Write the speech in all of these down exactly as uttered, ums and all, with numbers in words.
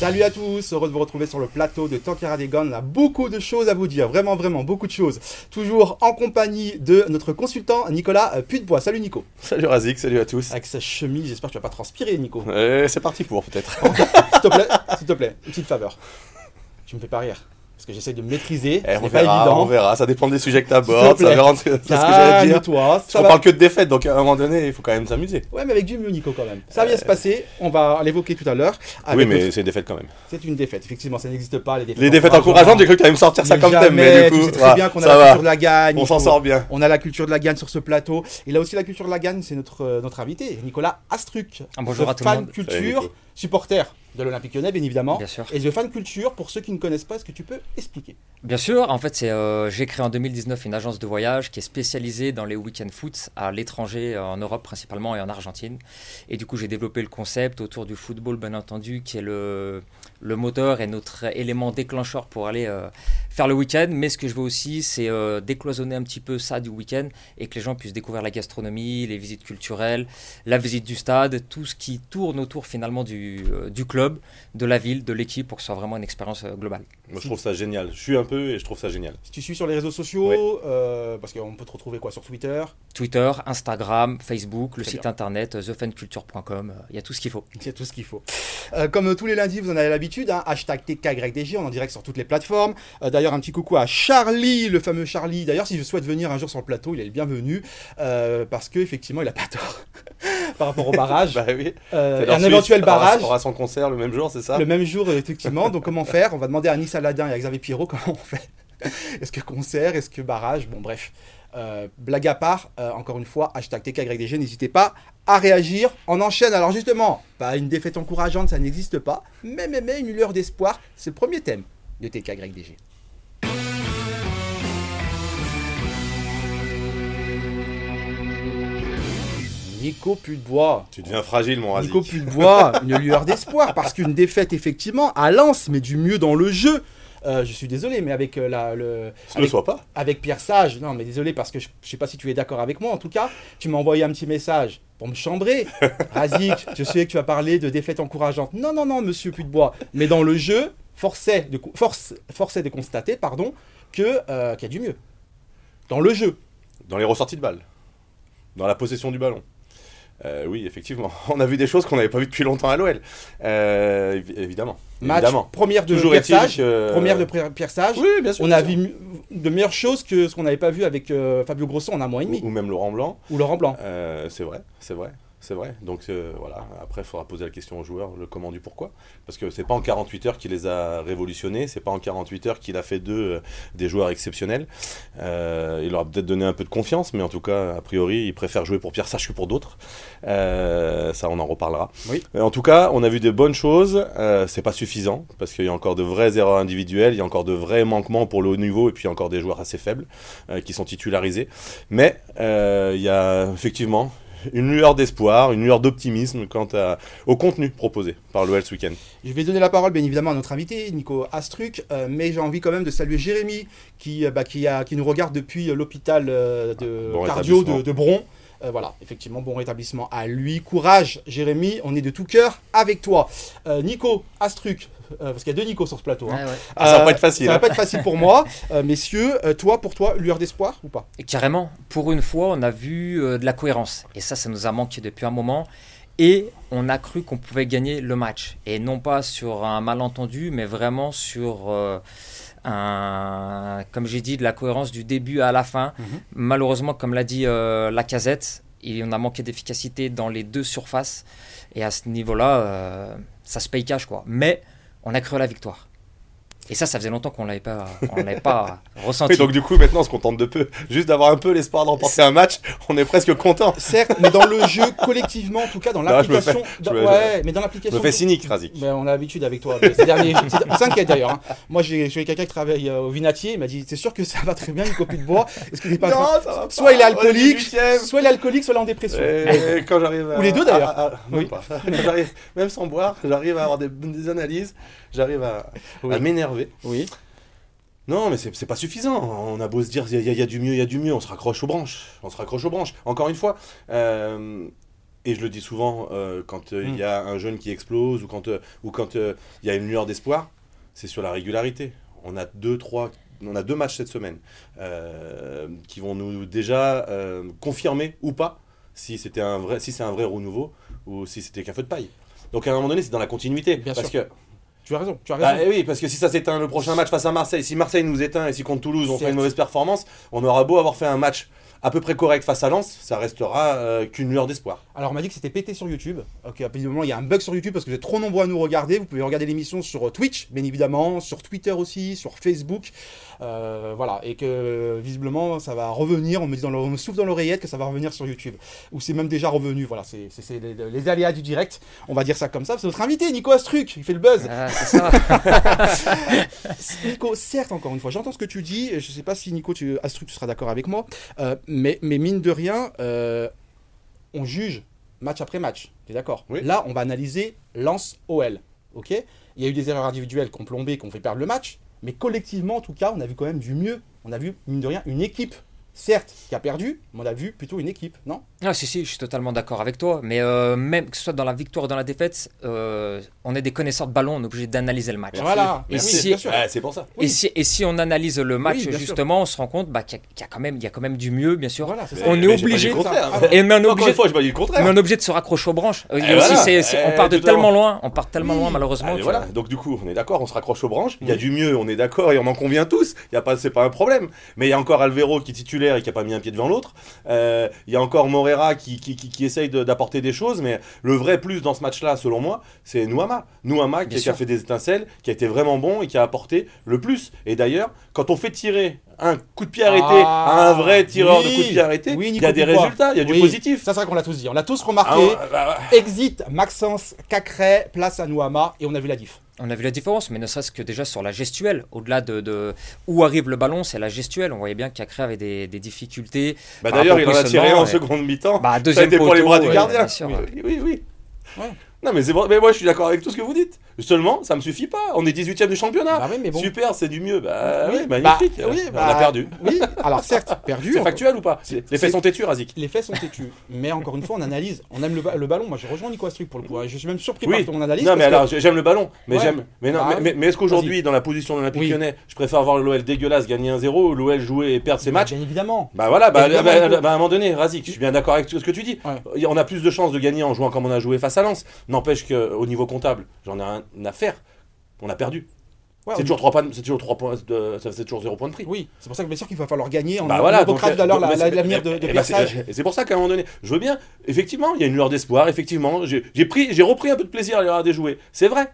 Salut à tous, heureux de vous retrouver sur le plateau de Tankera des Gants. On a beaucoup de choses à vous dire, vraiment, vraiment, beaucoup de choses. Toujours en compagnie de notre consultant Nicolas Puytebois. Salut Nico. Salut Razik, salut à tous. Avec sa chemise, j'espère que tu vas pas transpirer Nico. Euh, c'est parti pour peut-être. S'il te plaît, s'il te plaît, une petite faveur. Tu me fais pas rire. Parce que j'essaie de me maîtriser, Eh, c'est on pas verra, évident. on verra, ça dépend des sujets que tu S'il te abordes, plaît. ça verra ce que c'est ce que j'allais dire. Calme-toi, ça On va. parle que de défaites, donc à un moment donné, il faut quand même s'amuser. Ouais, mais avec du mieux Nico quand même. Ça va bien se passer, on va l'évoquer tout à l'heure. Oui, avec mais notre- c'est une défaite quand même. C'est une défaite, effectivement, ça n'existe pas les défaites. Les défaites encourageantes, j'ai cru que tu allais me sortir ça Mais comme thème, mais jamais, du tu coup, sais très voilà, bien qu'on a ça la va. culture de la gagne. On s'en Nico. sort bien. On a la culture de la gagne sur ce plateau. Et là aussi, la culture de la gagne, c'est notre, euh, notre invité, Nicolas Astruc. Ah, bonjour The à tout le fan monde. Salut, culture, Nico. supporter de l'Olympique Lyonnais, bien évidemment. Bien sûr. Et The fan culture, pour ceux qui ne connaissent pas, est-ce que tu peux expliquer? Bien sûr, en fait, c'est, euh, j'ai créé en deux mille dix-neuf une agence de voyage qui est spécialisée dans les week-end foot à l'étranger, euh, en Europe principalement et en Argentine. Et du coup, j'ai développé le concept autour du football, bien entendu, qui est le, le moteur et notre élément déclencheur pour aller euh, faire le week-end. Mais ce que je veux aussi, c'est euh, décloisonner un petit peu ça du week-end et que les gens puissent découvrir la gastronomie, les visites culturelles, la visite du stade, tout ce qui tourne autour finalement du, euh, du club, de la ville, de l'équipe, pour que ce soit vraiment une expérience euh, globale. Moi, je trouve ça génial. Je suis un peu et je trouve ça génial. Si tu suis sur les réseaux sociaux, Oui. euh, parce qu'on peut te retrouver quoi sur Twitter, Twitter, Instagram, Facebook, le Très site bien. internet the fan culture point com, il y a tout ce qu'il faut. il y a tout ce qu'il faut. Euh, comme euh, tous les lundis, vous en avez l'habitude, hein, hashtag T K Y D J, on est en direct sur toutes les plateformes. Euh, D'ailleurs, un petit coucou à Charlie, le fameux Charlie. D'ailleurs, si je souhaite venir un jour sur le plateau, il est le bienvenu, euh, parce qu'effectivement, il n'a pas tort par rapport au barrage. Bah oui. Euh, C'est et leur un Suisse, éventuel aura- barrage. aura son concert le même jour, c'est ça? Le même jour, euh, effectivement. Donc, comment faire? On va demander à Anis Aladin et à Xavier Pierrot comment on fait. Est-ce que concert? Est-ce que barrage? Bon, bref. Euh, blague à part, euh, encore une fois, hashtag T K Y D G, n'hésitez pas à réagir. On enchaîne. Alors, justement, pas une défaite encourageante, ça n'existe pas. Mais, mais, mais, une lueur d'espoir, c'est le premier thème de T K Y D G. Nico Puytebois. Tu deviens fragile, mon Razik. Nico Puytebois, une lueur d'espoir, parce qu'une défaite, effectivement, à Lens, mais du mieux dans le jeu. Euh, je suis désolé, mais avec euh, la, le, Ce ne avec, soit pas. avec Pierre Sage, non, mais désolé, parce que je ne sais pas si tu es d'accord avec moi, en tout cas, tu m'as envoyé un petit message pour me chambrer. Razik, je sais que tu as parlé de défaite encourageante. Non, non, non, monsieur Puytebois, mais dans le jeu, force est de, force, force est de constater, pardon, que, euh, qu'il y a du mieux. Dans le jeu. Dans les ressorties de balles. Dans la possession du ballon. Euh, oui, effectivement. On a vu des choses qu'on n'avait pas vues depuis longtemps à l'O L. Euh, évi- évidemment. Match, évidemment. première de Toujours Pierre est-il Sage, que- première de Pierre Pierre Sage. Oui, bien sûr. On a bien sûr. vu de meilleures choses que ce qu'on n'avait pas vu avec euh, Fabio Grosso en un mois et demi. Ou, ou même Laurent Blanc. Ou Laurent Blanc. Euh, c'est vrai, c'est vrai, c'est vrai. Donc euh, voilà, après il faudra poser la question aux joueurs, le comment du pourquoi. Parce que c'est pas en quarante-huit heures qu'il les a révolutionnés, c'est pas en quarante-huit heures qu'il a fait d'eux euh, des joueurs exceptionnels. Euh, il leur a peut-être donné un peu de confiance, mais en tout cas, a priori, il préfère jouer pour Pierre Sage que pour d'autres. Euh, ça, on en reparlera. Oui. Mais en tout cas, on a vu des bonnes choses, euh, c'est pas suffisant, parce qu'il y a encore de vraies erreurs individuelles, il y a encore de vrais manquements pour le haut niveau, et puis encore des joueurs assez faibles euh, qui sont titularisés. Mais euh, il y a effectivement une lueur d'espoir, une lueur d'optimisme quant à, au contenu proposé par l'O L ce week-end. Je vais donner la parole bien évidemment à notre invité, Nico Astruc, euh, mais j'ai envie quand même de saluer Jérémy qui, euh, bah, qui, a, qui nous regarde depuis euh, l'hôpital euh, de Bon cardio rétablissement. de, de Bron. Euh, voilà, effectivement, bon rétablissement à lui. Courage, Jérémy, on est de tout cœur avec toi. Euh, Nico Astruc, euh, parce qu'il y a deux Nico sur ce plateau. hein. Ouais, ouais. Ah, ça va Euh, pas être facile, Ça va hein. pas être facile pour moi. Euh, messieurs, euh, toi, pour toi, lueur d'espoir ou pas? Et carrément, pour une fois, on a vu euh, de la cohérence. Et ça, ça nous a manqué depuis un moment. Et on a cru qu'on pouvait gagner le match. Et non pas sur un malentendu, mais vraiment sur, euh, un, comme j'ai dit, de la cohérence du début à la fin. Mhm. Malheureusement, comme l'a dit euh, Lacazette, il- on a manqué d'efficacité dans les deux surfaces. Et à ce niveau-là, euh, ça se paye cash, quoi. Mais on a cru à la victoire. Et ça, ça faisait longtemps qu'on ne l'avait pas, on l'avait pas ressenti. Et donc du coup maintenant on se contente de peu. Juste d'avoir un peu l'espoir de remporter un match, on est presque content. Certes, mais dans le jeu, collectivement, en tout cas, dans Non, je me l'application. fais- dans- je me- ouais, mais dans Je l'application. me fais cynique, Razik. Ben, on a l'habitude avec toi. Ces derniers, c'est- on s'inquiète d'ailleurs. hein. Moi, j'ai j'ai quelqu'un qui travaille euh, au Vinatier. Il m'a dit c'est sûr que ça va très bien, Nico Puytebois. Est-ce qu'il n'est pas. en train- ça va Soit il est On est alcoolique, dix-huitième. soit il est alcoolique, soit il est en dépression. Et quand j'arrive à... Ou les deux, d'ailleurs. à- à- même Oui. pas. Quand j'arrive- même sans boire, j'arrive à avoir des, des analyses, j'arrive à, Oui. à m'énerver. Oui. Non, mais c'est c'est pas suffisant. On a beau se dire, il y, a- il y a du mieux, il y a du mieux, on se raccroche aux branches. On se raccroche aux branches. Encore une fois, euh, Et je le dis souvent, euh, quand il euh, Mm. y a un jeune qui explose ou quand il euh, ou quand, euh, y a une lueur d'espoir, c'est sur la régularité. On a deux, trois, on a deux matchs cette semaine euh, qui vont nous déjà euh, confirmer ou pas si, c'était un vrai, si c'est un vrai renouveau ou si c'était qu'un feu de paille. Donc à un moment donné, c'est dans la continuité. Bien parce sûr. que Tu as raison, tu as raison. Bah, eh oui, parce que si ça s'éteint le prochain match face à Marseille, si Marseille nous éteint et si contre Toulouse on Certes. fait une mauvaise performance, on aura beau avoir fait un match à peu près correct face à Lens, ça restera euh, qu'une lueur d'espoir. Alors on m'a dit que c'était pété sur YouTube. Ok, apparemment il y a un bug sur YouTube parce que vous êtes trop nombreux à nous regarder. Vous pouvez regarder l'émission sur Twitch, bien évidemment, sur Twitter aussi, sur Facebook. Euh, voilà, et que visiblement ça va revenir. On me, dit dans le, on me souffle dans l'oreillette que ça va revenir sur YouTube. Ou c'est même déjà revenu. Voilà, c'est, c'est, c'est les, les aléas du direct. On va dire ça comme ça. C'est notre invité, Nico Astruc. Il fait le buzz. Ah, c'est ça. Nico, certes, encore une fois, j'entends ce que tu dis. Je ne sais pas si Nico tu, Astruc, tu seras d'accord avec moi. Euh, mais, mais mine de rien, euh, on juge match après match. Tu es d'accord? Oui. Là, on va analyser Lens-O L. Ok, il y a eu des erreurs individuelles qui ont plombé, qui ont fait perdre le match. Mais collectivement, en tout cas, on a vu quand même du mieux. On a vu, mine de rien, une équipe, certes, qui a perdu, mais on a vu plutôt une équipe, non? Ah, si, si, je suis totalement d'accord avec toi. Mais euh, même que ce soit dans la victoire ou dans la défaite, euh, on est des connaisseurs de ballon, on est obligé d'analyser le match. Merci. Voilà, Et mais si- oui, bien sûr. Ouais, c'est pour ça. Oui. Et, si, et si on analyse le match, Oui, bien justement, on se rend compte bah, qu'il y a, qu'il y a quand même, il y a quand même du mieux, bien sûr. Voilà, c'est ça. On est Mais j'ai obligé. pas dit le contraire. ça. Et mais on est Encore obligé, une fois, je pas dit le contraire. mais on est obligé de se raccrocher aux branches. Il y a Et aussi, voilà. c'est- c'est- on Eh, part de totalement. tellement loin, on part tellement Oui. loin, malheureusement. Ah, mais que- voilà, donc du coup, on est d'accord, on se raccroche aux branches. Il y a Oui. du mieux, on est d'accord et on en convient tous. Il y a pas, c'est pas un problème. Mais il y a encore Alvero qui est titulaire et qui a pas mis un pied devant l'autre. Euh, il y a encore Morera qui, qui, qui, qui essaye de- d'apporter des choses. Mais le vrai plus dans ce match-là, selon moi, c'est Nouama. Nouama qui, Bien qui a sûr. fait des étincelles, qui a été vraiment bon et qui a apporté le plus. Et d'ailleurs, quand on fait tirer un coup de pied arrêté Ah, à un vrai tireur oui. de coup de pied arrêté, Oui, il Nico y a des Dubois. résultats, il y a du Oui. positif. Ça, c'est vrai qu'on l'a tous dit. On l'a tous Ah, remarqué. on- bah, bah, Exit Maxence Cacré, place à Nouama, et on a vu la diff. On a vu la différence, mais ne serait-ce que déjà sur la gestuelle. Au-delà de, de où arrive le ballon, c'est la gestuelle. On voyait bien que Cacré avait des, des difficultés. bah, par d'ailleurs, rapport il au en a tiré positionnement, en et- seconde mi-temps. Bah, Ça a deuxième été pour les poteau, bras du ouais, gardien. bien sûr, oui, ouais. oui, oui, oui. Ouais. Non, mais, c'est bon, mais moi je suis d'accord avec tout ce que vous dites. Seulement, ça me suffit pas. On est dix-huitième du championnat. Bah oui, mais bon. Super, c'est du mieux. Bah Oui, oui, magnifique. bah, oui, on bah, a perdu. Oui, alors certes, perdu. C'est on- factuel ou pas c'est- Les c'est- faits sont têtus, Razik. Les faits sont têtus. Mais encore une fois, on analyse. On aime le, ba- le ballon. Moi, je rejoins Nico Astruc pour le coup. Je suis même surpris Oui. par ton analyse. Non, mais parce alors j'ai- j'aime le ballon. Mais Ouais. j'aime. Mais non, Bah, mais, mais- mais est-ce qu'aujourd'hui, vas-y. dans la position de l'Olympique Oui. Lyonnais, je préfère voir l'O L dégueulasse gagner un zéro ou l'O L jouer et perdre ses que- matchs? Bien évidemment. Bah voilà, bah, Évidemment, bah, Nico. bah, à un moment donné, Razik, je suis bien d'accord avec tout ce que tu dis. Ouais. On a plus de chances de gagner en jouant comme on a joué face à Lens. N'empêche qu'au niveau comptable, j'en ai rien à faire. On a perdu. Ouais, c'est, on- toujours trois points, c'est toujours trois points de, ça c'est toujours zéro point de prix. Oui, c'est pour ça que bien sûr qu'il va falloir gagner. On Bah a voilà, on évoquera donc, tout à l'heure donc, la- mais la- c'est- l'avenir de, eh de ben, Pierre c'est- Sage. Et c'est pour ça qu'à un moment donné, je veux bien, effectivement, il y a une lueur d'espoir, effectivement, j'ai, j'ai, pris, j'ai repris un peu de plaisir à les regarder jouer, c'est vrai.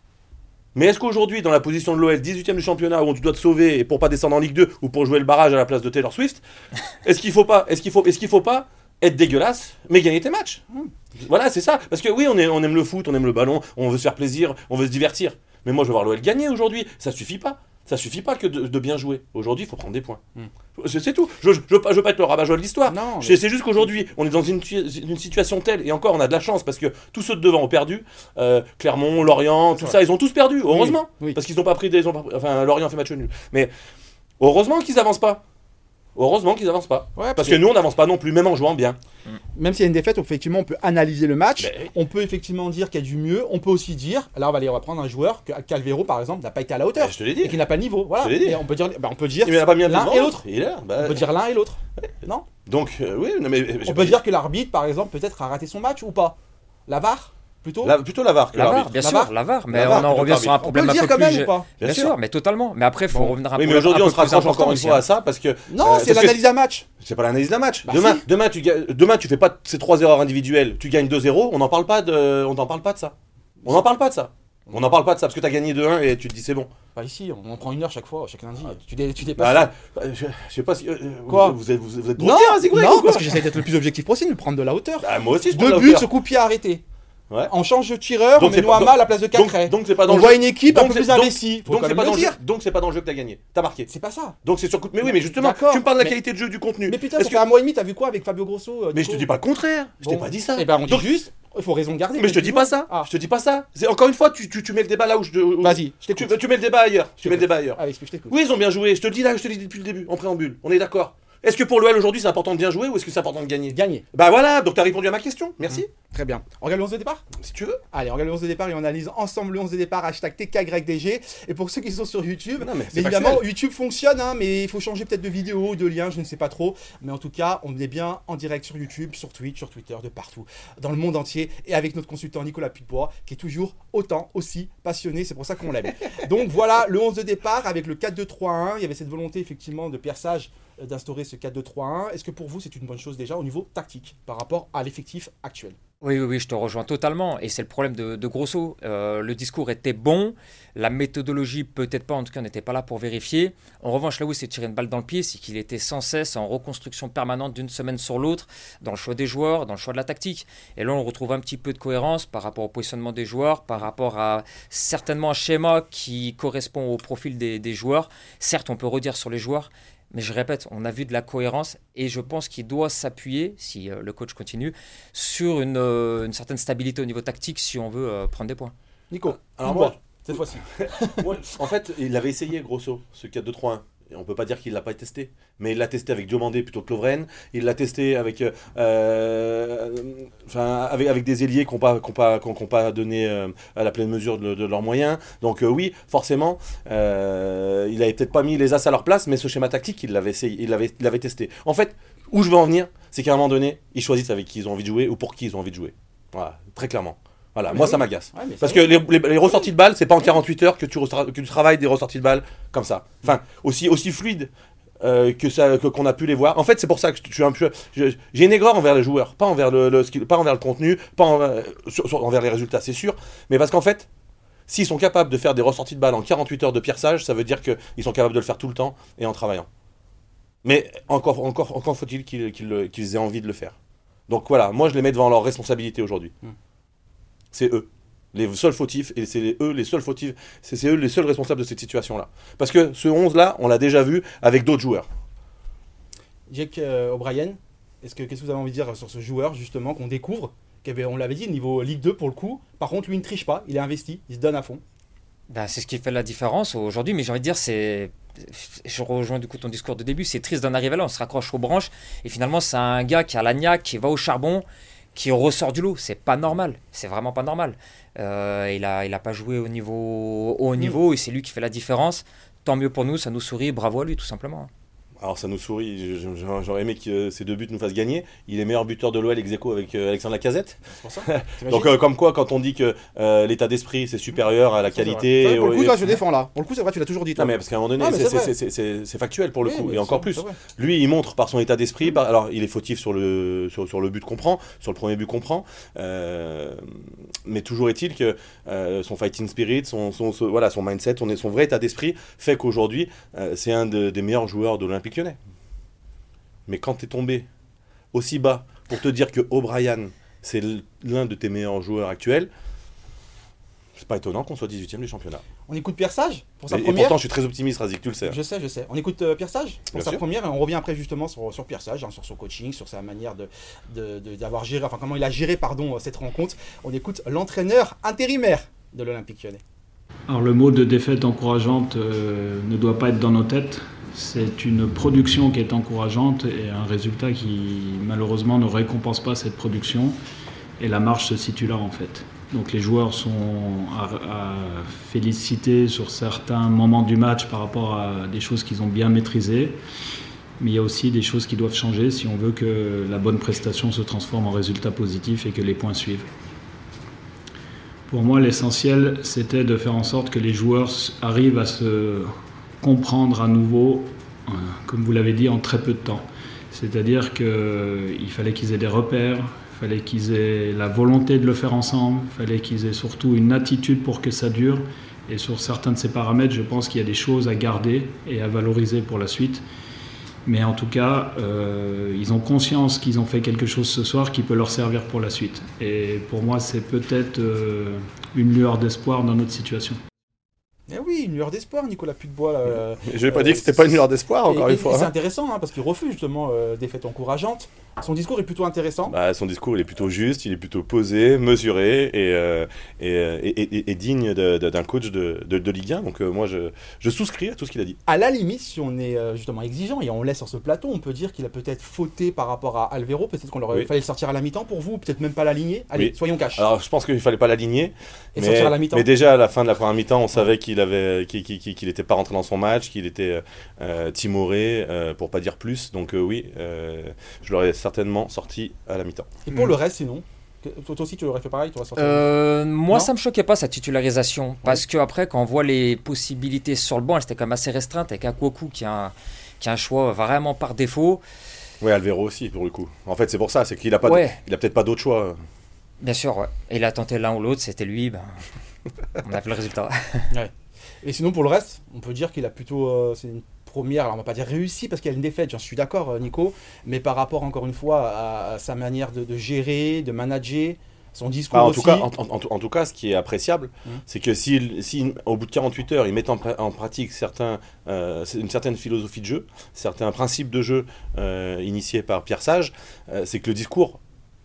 Mais est-ce qu'aujourd'hui, dans la position de l'O L, dix-huitième du championnat, où tu dois te sauver pour pas descendre en Ligue deux ou pour jouer le barrage à la place de Taylor Swift, est-ce qu'il faut pas, est-ce qu'il faut, est-ce qu'il faut pas être dégueulasse, mais gagner tes matchs? Voilà, c'est ça. Parce que oui, on, est, on aime le foot, on aime le ballon, on veut se faire plaisir, on veut se divertir. Mais moi, je veux voir l'O L gagner aujourd'hui. Ça suffit pas. Ça suffit pas que de, de bien jouer. Aujourd'hui, il faut prendre des points. Mm. C'est, c'est tout. Je, je, je, veux pas, je veux pas être le rabat-joie de l'histoire. Non, Je- C'est juste qu'aujourd'hui, on est dans une, une situation telle, et encore, on a de la chance parce que tous ceux de devant ont perdu. Euh, Clermont, Lorient, tout C'est ça, ils ont tous perdu. Heureusement. Oui, oui. Parce qu'ils n'ont pas pris des. ils ont pas pris- enfin, Lorient a fait match nul. Mais heureusement qu'ils avancent pas. Heureusement qu'ils avancent pas. Ouais, Parce que nous, on n'avance pas non plus, même en jouant bien. Même s'il y a une défaite, effectivement, on peut analyser le match. Ben oui. On peut effectivement dire qu'il y a du mieux. On peut aussi dire, là, on va aller reprendre un joueur que Calvero, par exemple, n'a pas été à la hauteur Ben, je te l'ai dit. et qui n'a pas le niveau. Voilà. Je te l'ai dit. Et on peut dire, bah, on peut dire Il n'a pas mis un peu l'un devant et l'autre. Il est là. Bah, On peut dire l'un et l'autre. Non. Donc, euh, oui, non, mais. On peut dire que l'arbitre, par exemple, peut-être a raté son match ou pas. La V A R, plutôt. La, plutôt la V A R que La V A R, l'arbitre. bien La sûr, V A R. la V A R, mais La V A R, on en plutôt revient sur un l'arbitre. On peut problème le un dire peu quand plus. même ou pas Bien Bien sûr. sûr, mais totalement. Mais après, il faut Bon. revenir à un Oui, mais problème aujourd'hui, un on peu se raccroche plus encore une important fois à aussi, ça parce que. Non, euh, c'est parce que l'analyse d'un match. C'est pas l'analyse d'un match. Bah, demain, si. demain, tu, ga- demain, tu fais pas ces trois erreurs individuelles. Tu gagnes deux zéro. On n'en parle pas de, on n'en parle pas de ça. On n'en parle pas de ça. On n'en parle pas de ça parce que tu as gagné deux un et tu te dis c'est bon. Pas ici, on en prend une heure chaque fois, chaque lundi. Ah. Tu, dé, tu dépasses. Bah là, euh, je, je sais pas si. euh, Quoi vous, vous êtes, vous, vous êtes non, drogué, hein, Zigoué, ou non, quoi parce que j'essaie d'être le plus objectif possible, de prendre de la hauteur. Bah, moi aussi, je prends Deux la buts hauteur. sur coup de pied arrêté. Ouais. On change de tireur, Donc on met c'est pas- Noama donc- à la place de Donc, Cacré. donc c'est pas dans On le voit jeu. une équipe un Donc peu c'est- plus donc- investie. Faut Donc quand c'est même pas le dans le jeu. dire. Donc c'est pas dans le jeu que t'as gagné. T'as marqué. C'est pas ça. Donc c'est sur coup. Mais oui, mais justement, D'accord, tu me parles de la mais- qualité de jeu, du contenu. Mais putain, Est-ce ça que- fait un mois et demi, t'as vu quoi avec Fabio Grosso euh, Mais je te Nico dis pas le contraire. Je t'ai Bon. pas dit ça. Eh ben, on dit Donc- juste, il faut raison garder. Mais je te dis pas ça. Ah. Je te dis pas ça. C'est encore une fois, tu, tu, tu mets le débat là où je. où- Vas-y, je Tu, t'écoute. tu mets le débat ailleurs. Tu mets le débat ailleurs. Allez, je t'écoute. Oui, ils ont bien joué. Je te le dis là, je te l'ai dit depuis le début, en préambule. On est d'accord. Est-ce que pour l'O L aujourd'hui c'est important de bien jouer ou est-ce que c'est important de gagner? Gagner. Bah voilà, donc tu as répondu à ma question, merci. Mmh. Très bien. On regarde le onze de départ? Si tu veux. Allez, on regarde le onze de départ et on analyse ensemble le onze de départ, hashtag T K Y D G. Et pour ceux qui sont sur YouTube, non, mais mais évidemment, factuel. YouTube fonctionne, hein, mais il faut changer peut-être de vidéo, de lien, je ne sais pas trop. Mais en tout cas, on est bien en direct sur YouTube, sur Twitch, sur Twitter, de partout, dans le monde entier. Et avec notre consultant Nicolas Puybois, qui est toujours autant, aussi passionné, c'est pour ça qu'on l'aime. Donc voilà, le onze de départ avec le quatre deux trois un. Il y avait cette volonté effectivement de Pierre Sage d'instaurer ce quatre deux trois un. Est-ce que pour vous, c'est une bonne chose déjà au niveau tactique par rapport à l'effectif actuel? Oui, oui, oui, je te rejoins totalement. Et c'est le problème de, de Grosso. Euh, le discours était bon. La méthodologie, peut-être pas, en tout cas, n'était pas là pour vérifier. En revanche, là où il s'est tiré une balle dans le pied, c'est qu'il était sans cesse en reconstruction permanente d'une semaine sur l'autre, dans le choix des joueurs, dans le choix de la tactique. Et là, on retrouve un petit peu de cohérence par rapport au positionnement des joueurs, par rapport à certainement un schéma qui correspond au profil des, des joueurs. Certes, on peut redire sur les joueurs, mais je répète, on a vu de la cohérence et je pense qu'il doit s'appuyer, si euh, le coach continue, sur une, euh, une certaine stabilité au niveau tactique si on veut euh, prendre des points. Nico, alors moi, cette fois-ci. Ouais, en fait, il avait essayé Grosso, ce quatre deux trois un. Et on peut pas dire qu'il l'a pas testé, mais il l'a testé avec Diomandé plutôt que Lovren. Il l'a testé avec, euh, enfin, avec, avec des ailiers qui n'ont pas, qui ont pas, qui ont, qui ont pas donné euh, à la pleine mesure de, de leurs moyens. Donc euh, oui, forcément, euh, il avait peut-être pas mis les as à leur place, mais ce schéma tactique, il l'avait essayé, il l'avait, il l'avait testé. En fait, où je veux en venir, c'est qu'à un moment donné, ils choisissent avec qui ils ont envie de jouer ou pour qui ils ont envie de jouer. Voilà, très clairement. Voilà, mais moi oui. Ça m'agace. Ouais, parce que les, les, les ressorties de balles, c'est pas en quarante-huit heures que tu, que tu travailles des ressorties de balles comme ça. Enfin, aussi, aussi fluide euh, que ça, que, qu'on a pu les voir. En fait, c'est pour ça que je, je suis un peu. Je, j'ai une aigreur envers les joueurs, pas envers le, le skill, pas envers le contenu, pas en, euh, sur, sur, envers les résultats, c'est sûr. Mais parce qu'en fait, s'ils sont capables de faire des ressorties de balles en quarante-huit heures de Pierre Sage, ça veut dire qu'ils sont capables de le faire tout le temps et en travaillant. Mais encore, encore, encore faut-il qu'ils, qu'ils, qu'ils aient envie de le faire. Donc voilà, moi je les mets devant leur responsabilité aujourd'hui. Hum. C'est eux. Les seuls fautifs, et c'est les, eux les seuls fautifs, c'est, c'est eux les seuls responsables de cette situation-là. Parce que ce onze-là, on l'a déjà vu avec d'autres joueurs. Jake euh, O'Brien, est-ce que, qu'est-ce que vous avez envie de dire sur ce joueur, justement, qu'on découvre, qu'avait, on l'avait dit, niveau Ligue deux pour le coup. Par contre, lui, il ne triche pas, il est investi, il se donne à fond. Ben, c'est ce qui fait la différence aujourd'hui, mais j'ai envie de dire, c'est... je rejoins du coup ton discours de début, c'est triste d'en arriver là, on se raccroche aux branches, et finalement, c'est un gars qui a la niaque, qui va au charbon, qui ressort du lot. C'est pas normal, c'est vraiment pas normal. Euh, il a, il a pas joué au niveau, au haut niveau, mmh. et c'est lui qui fait la différence. Tant mieux pour nous, ça nous sourit, bravo à lui tout simplement. Alors ça nous sourit, j'aurais aimé que ces deux buts nous fassent gagner. Il est meilleur buteur de l'O L ex-aequo avec Alexandre Lacazette. C'est pour ça. Donc euh, comme quoi, quand on dit que euh, l'état d'esprit c'est supérieur à la ça, qualité... C'est pour le coup, toi, je défends là. Pour le coup, c'est vrai, tu l'as toujours dit. Toi. Non mais parce qu'à un moment donné, ah, c'est, c'est, c'est, c'est, c'est factuel pour le oui, coup, et encore plus. Lui, il montre par son état d'esprit, par, alors il est fautif sur le, sur, sur le but qu'on prend, sur le premier but qu'on prend, euh, mais toujours est-il que euh, son fighting spirit, son, son, son, voilà, son mindset, son, son vrai état d'esprit fait qu'aujourd'hui, euh, c'est un de, des meilleurs joueurs de l'Olympique Lyonnais. Mais quand tu es tombé aussi bas pour te dire que O'Brien c'est l'un de tes meilleurs joueurs actuels, c'est pas étonnant qu'on soit dix-huitième du championnat. On écoute Pierre Sage pour sa et, première. Et pourtant je suis très optimiste, Razik, tu le sais. Je sais, je sais. On écoute euh, Pierre Sage pour Bien sa sûr. première et on revient après justement sur, sur Pierre Sage, hein, sur son coaching, sur sa manière de, de, de, d'avoir géré, enfin comment il a géré pardon, cette rencontre. On écoute l'entraîneur intérimaire de l'Olympique Lyonnais. Alors le mot de défaite encourageante euh, ne doit pas être dans nos têtes. C'est une production qui est encourageante et un résultat qui malheureusement ne récompense pas cette production. Et la marche se situe là en fait. Donc les joueurs sont à, à féliciter sur certains moments du match par rapport à des choses qu'ils ont bien maîtrisées. Mais il y a aussi des choses qui doivent changer si on veut que la bonne prestation se transforme en résultat positif et que les points suivent. Pour moi, l'essentiel, c'était de faire en sorte que les joueurs arrivent à se comprendre à nouveau, euh, comme vous l'avez dit, en très peu de temps. C'est-à-dire qu'il euh, fallait qu'ils aient des repères, il fallait qu'ils aient la volonté de le faire ensemble, il fallait qu'ils aient surtout une attitude pour que ça dure. Et sur certains de ces paramètres, je pense qu'il y a des choses à garder et à valoriser pour la suite. Mais en tout cas, euh, ils ont conscience qu'ils ont fait quelque chose ce soir qui peut leur servir pour la suite. Et pour moi, c'est peut-être euh, une lueur d'espoir dans notre situation. Eh oui, aussi une lueur d'espoir, Nicolas Putebois. Euh, je n'ai pas euh, dit que c'était pas une lueur d'espoir, encore et, une fois. Et hein. C'est intéressant, hein, parce qu'il refuse justement euh, des défaites encourageantes. Son discours est plutôt intéressant. Bah, son discours, il est plutôt juste, il est plutôt posé, mesuré et, euh, et, et, et, et digne de, de, d'un coach de, de, de Ligue un. Donc euh, moi, je, je souscris à tout ce qu'il a dit. À la limite, si on est euh, justement exigeant et on laisse sur ce plateau, on peut dire qu'il a peut-être fauté par rapport à Alvaro. Peut-être qu'on aurait oui. fallait le sortir à la mi-temps pour vous, peut-être même pas l'aligner. Allez, oui. soyons cash. Alors, je pense qu'il fallait pas l'aligner. Et mais, sortir à la mi-temps. Mais déjà, à la fin de la première mi-temps, on savait qu'il avait, qu'il, qu'il, qu'il était pas rentré dans son match, qu'il était euh, timoré, euh, pour pas dire plus. Donc euh, oui, euh, je l'aurais certainement sorti à la mi-temps. Et pour mmh. le reste, sinon, toi aussi tu aurais fait pareil, tu aurais sorti euh, Moi, non ça me choquait pas sa titularisation, parce oui. que après, quand on voit les possibilités sur le banc, elles étaient quand même assez restreintes avec Akwoku qui a un, qui a un choix vraiment par défaut. Oui, Alvaro aussi pour le coup. En fait, c'est pour ça, c'est qu'il a pas, ouais. de, il a peut-être pas d'autre choix. Bien sûr, ouais. Et il a tenté l'un ou l'autre, c'était lui. Ben, on a vu le résultat. Ouais. Et sinon pour le reste, on peut dire qu'il a plutôt, euh, c'est une première, alors on va pas dire réussi parce qu'il y a une défaite, j'en suis d'accord Nico, mais par rapport encore une fois à, à sa manière de, de gérer, de manager, son discours ah, en aussi. Tout cas, en, en, en tout cas, ce qui est appréciable, mmh. c'est que si, si au bout de quarante-huit heures, ils mettent en, en pratique certains, euh, une certaine philosophie de jeu, certains principes de jeu euh, initiés par Pierre Sage, euh, c'est que le discours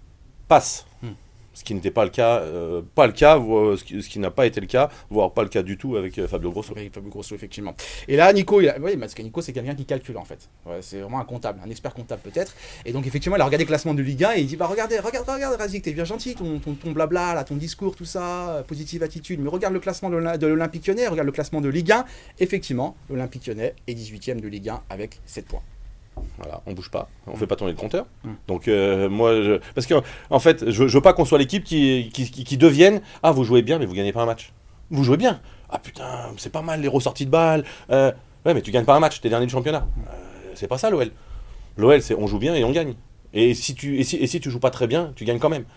passe. Mmh. Ce qui n'était pas le cas, euh, pas le cas, ce qui, ce qui n'a pas été le cas, voire pas le cas du tout avec euh, Fabio Grosso. Avec Fabio Grosso, effectivement. Et là, Nico, il a, oui, parce que Nico, c'est quelqu'un qui calcule en fait. Ouais, c'est vraiment un comptable, un expert comptable peut-être. Et donc effectivement, il a regardé le classement de Ligue un et il dit bah regardez, regarde, regarde, Razik, t'es bien gentil, ton, ton, ton blabla, là, ton discours, tout ça, positive attitude. Mais regarde le classement de, de l'Olympique Lyonnais, regarde le classement de Ligue un. Effectivement, l'Olympique Lyonnais est dix-huitième de Ligue un avec sept points. Voilà, on bouge pas, on fait mmh. pas tourner le compteur. Mmh. Donc euh, moi, je... parce que en fait, je, je veux pas qu'on soit l'équipe qui, qui, qui, qui devienne ah vous jouez bien mais vous gagnez pas un match. Vous jouez bien. Ah putain, c'est pas mal les ressorties de balles. Euh, ouais mais tu gagnes pas un match, t'es dernier du championnat. Euh, c'est pas ça l'O L. L'O L c'est on joue bien et on gagne. Et si tu et si, et si tu joues pas très bien, tu gagnes quand même.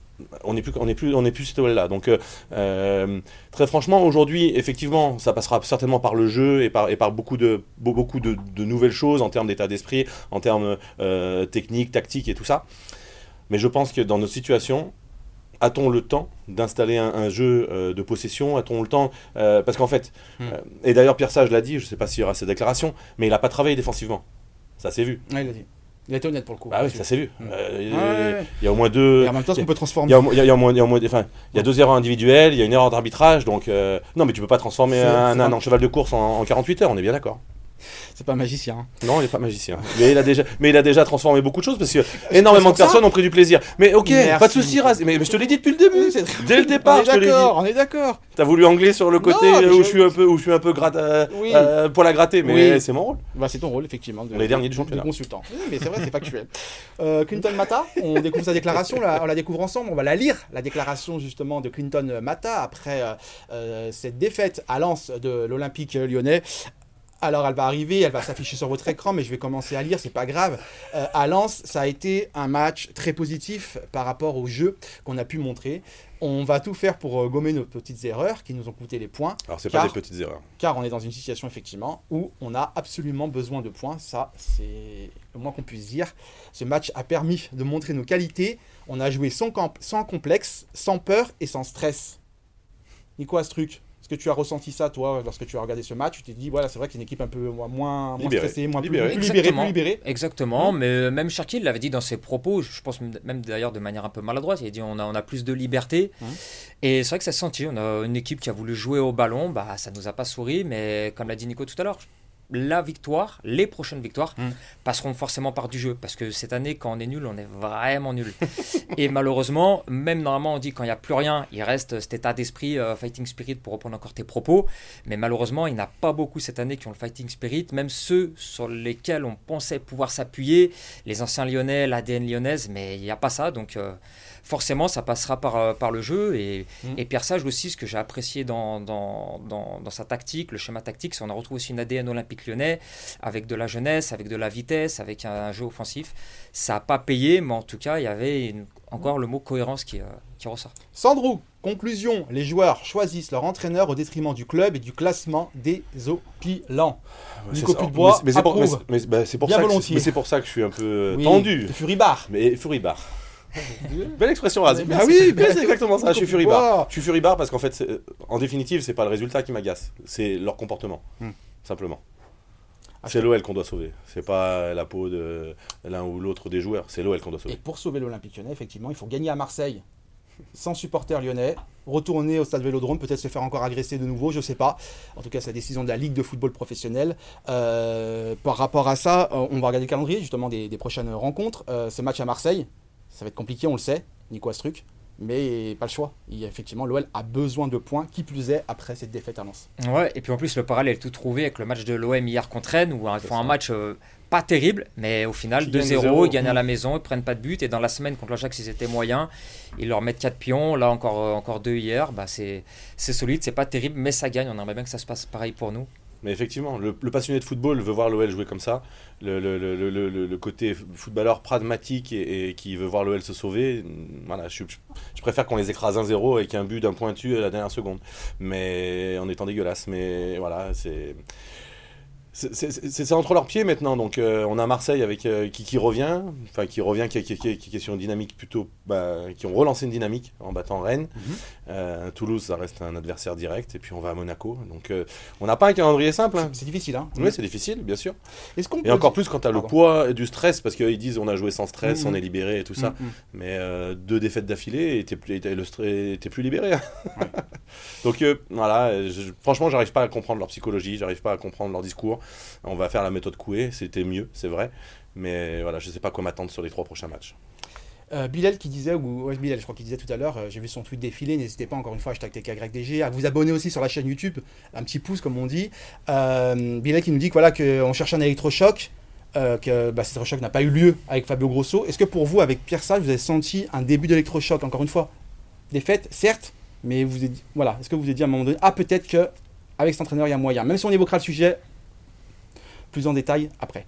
On n'est plus, on n'est plus, on n'est plus cette O L-là. Donc, euh, très franchement, aujourd'hui, effectivement, ça passera certainement par le jeu et par, et par beaucoup, de, beaucoup de, de nouvelles choses en termes d'état d'esprit, en termes euh, techniques, tactiques et tout ça. Mais je pense que dans nos situations, a-t-on le temps d'installer un, un jeu euh, de possession ? A-t-on le temps euh, parce qu'en fait, mm. euh, et d'ailleurs Pierre Sage l'a dit, je ne sais pas s'il y aura cette déclaration, mais il n'a pas travaillé défensivement. Ça s'est vu. Ouais, il l'a dit. Il a été honnête pour le coup. Bah oui, ça s'est vu. Il mmh. euh, ouais, ouais. y a au moins deux. Et en même temps, ce qu'on peut transformer. Il y a, il y a, il y a au moins, il y a au moins, enfin, il y a deux erreurs individuelles, il y a une erreur d'arbitrage, donc euh, non, mais tu peux pas transformer c'est, un, c'est un, un cheval de course en, en quarante-huit heures. On est bien d'accord. C'est pas un magicien. Hein. Non, il n'est pas magicien. Mais il, a déjà, mais il a déjà transformé beaucoup de choses parce que énormément de personnes ça ont pris du plaisir. Mais ok, merci. Pas de souci, Raz. Mais, mais je te l'ai dit depuis le début. C'est... Dès le départ, on est je te l'ai dit. On est d'accord. T'as voulu angler sur le côté non, où, je... je suis un peu, où je suis un peu gratte, euh, oui. euh, pour la gratter, mais oui. c'est mon rôle. Bah, c'est ton rôle, effectivement. De, on est dernier du championnat. De consultant. Oui, mais c'est vrai, c'est factuel. euh, Clinton Mata, on découvre sa déclaration, là, on la découvre ensemble. On va la lire, la déclaration justement de Clinton Mata après euh, euh, cette défaite à Lens de l'Olympique Lyonnais. Alors, elle va arriver, elle va s'afficher sur votre écran, mais je vais commencer à lire, c'est pas grave. Euh, à Lens, ça a été un match très positif par rapport au jeu qu'on a pu montrer. On va tout faire pour euh, gommer nos petites erreurs qui nous ont coûté les points. Alors, c'est car, pas des petites erreurs. Car on est dans une situation, effectivement, où on a absolument besoin de points. Ça, c'est le moins qu'on puisse dire. Ce match a permis de montrer nos qualités. On a joué sans, camp- sans complexe, sans peur et sans stress. Nico Astruc, est-ce que tu as ressenti ça, toi, lorsque tu as regardé ce match ? Tu t'es dit, voilà, c'est vrai que c'est une équipe un peu moins, moins stressée, moins libérée. Plus, plus libérée, plus libérée. Exactement, mmh. mais même Cherki l'avait dit dans ses propos, je pense même d'ailleurs de manière un peu maladroite, il a dit on a, on a plus de liberté. Mmh. Et c'est vrai que ça se sentit, on a une équipe qui a voulu jouer au ballon, bah, ça ne nous a pas souri, mais comme l'a dit Nico tout à l'heure, la victoire, les prochaines victoires mmh. passeront forcément par du jeu, parce que cette année quand on est nul, on est vraiment nul. Et malheureusement, même normalement on dit quand il n'y a plus rien, il reste cet état d'esprit, euh, fighting spirit pour reprendre encore tes propos, mais malheureusement il n'y en a pas beaucoup cette année qui ont le fighting spirit, même ceux sur lesquels on pensait pouvoir s'appuyer, les anciens lyonnais, l'A D N lyonnaise, mais il n'y a pas ça, donc euh, forcément ça passera par, par le jeu. Et, mmh. et Pierre Sage aussi, ce que j'ai apprécié dans, dans, dans, dans sa tactique, le schéma tactique, c'est qu'on a retrouvé aussi une A D N olympique lyonnais avec de la jeunesse, avec de la vitesse, avec un, un jeu offensif. Ça n'a pas payé, mais en tout cas il y avait une, encore le mot cohérence qui, euh, qui ressort. Sandro, conclusion, les joueurs choisissent leur entraîneur au détriment du club et du classement des opilants. Ouais, Nico Putebois approuve. Mais, mais, bah, c'est pour bien ça volontiers. Que, mais c'est pour ça que je suis un peu oui, tendu. Furibard. Mais Furibard. Belle expression, Razi. Ah oui, mais c'est exactement ça. Je suis furibard. Oh. Je suis furibard parce qu'en fait, c'est- en définitive, c'est pas le résultat qui m'agace, c'est leur comportement, Hmm. simplement. Ah, C'est je- l'O L qu'on doit sauver. C'est pas la peau de l'un ou l'autre des joueurs. C'est l'O L qu'on doit Et sauver. pour sauver l'Olympique Lyonnais, effectivement, il faut gagner à Marseille sans supporters lyonnais, retourner au stade Vélodrome, peut-être se faire encore agresser de nouveau, je sais pas. En tout cas, c'est la décision de la Ligue de football professionnel. Euh, par rapport à ça, euh, on va regarder le calendrier justement des, des prochaines rencontres. Euh, ce match à Marseille, ça va être compliqué, on le sait, Nico Astruc, mais pas le choix. Il, effectivement, l'O L a besoin de points, qui plus est après cette défaite à Lens. Ouais, et puis en plus, le parallèle est tout trouvé avec le match de l'O M hier contre Rennes, où hein, ils C'est font ça. un match euh, pas terrible, mais au final, Qui deux gagne zéro, deux zéro. ils gagnent à Mmh. la maison, ils prennent pas de but, et dans la semaine contre l'Ajax, ils étaient moyens, ils leur mettent quatre pions, là encore, euh, encore deux hier, bah, c'est, c'est solide, c'est pas terrible, mais ça gagne, on aimerait bien que ça se passe pareil pour nous. Mais effectivement, le, le passionné de football veut voir l'O L jouer comme ça. Le, le, le, le, le- le côté footballeur pragmatique et, et qui veut voir l'O L se sauver, voilà, je, je, je préfère qu'on les écrase un zéro avec un but d'un pointu à la dernière seconde. Mais en étant dégueulasse. Mais voilà, c'est. C'est c'est- c'est- c'est entre leurs pieds maintenant, donc euh, on a Marseille avec euh, qui, qui revient, enfin qui revient, qui, qui, qui, qui est sur une dynamique plutôt, bah, qui ont relancé une dynamique en battant Rennes. Mhm. Euh, Toulouse, ça reste un adversaire direct, et puis on va à Monaco. Donc euh, on n'a pas un calendrier simple. Hein. C'est, c'est difficile, hein. Oui, c'est difficile, bien sûr. Est-ce qu'on Et peut encore dire- plus quand tu as le Pardon. poids du stress, parce qu'ils disent on a joué sans stress, Mhm. on est libéré et tout ça. Mm, mm. Mais euh, deux défaites d'affilée, et t'es plus, et le stress, t'es plus libéré. Donc euh, voilà, je- franchement, j'arrive pas à comprendre leur psychologie, j'arrive pas à comprendre leur discours. On va faire la méthode Coué, c'était mieux, c'est vrai. Mais voilà, je sais pas quoi m'attendre sur les trois prochains matchs. Euh, Bilal qui disait, ou ouais, Bilal, je crois qu'il disait tout à l'heure, euh, j'ai vu son tweet défiler, n'hésitez pas encore une fois, hashtag T K Y D G, à vous abonner aussi sur la chaîne YouTube, un petit pouce comme on dit. Euh, Bilal qui nous dit que, voilà, qu'on cherche un électrochoc, euh, que bah, cet électrochoc n'a pas eu lieu avec Fabio Grosso. Est-ce que pour vous, avec Pierre Sage, vous avez senti un début d'électrochoc, encore une fois, défaite, certes, mais vous avez dit, voilà, est-ce que vous vous avez dit à un moment donné, ah peut-être que avec cet entraîneur il y a moyen, même si on évoquera le sujet plus en détail après.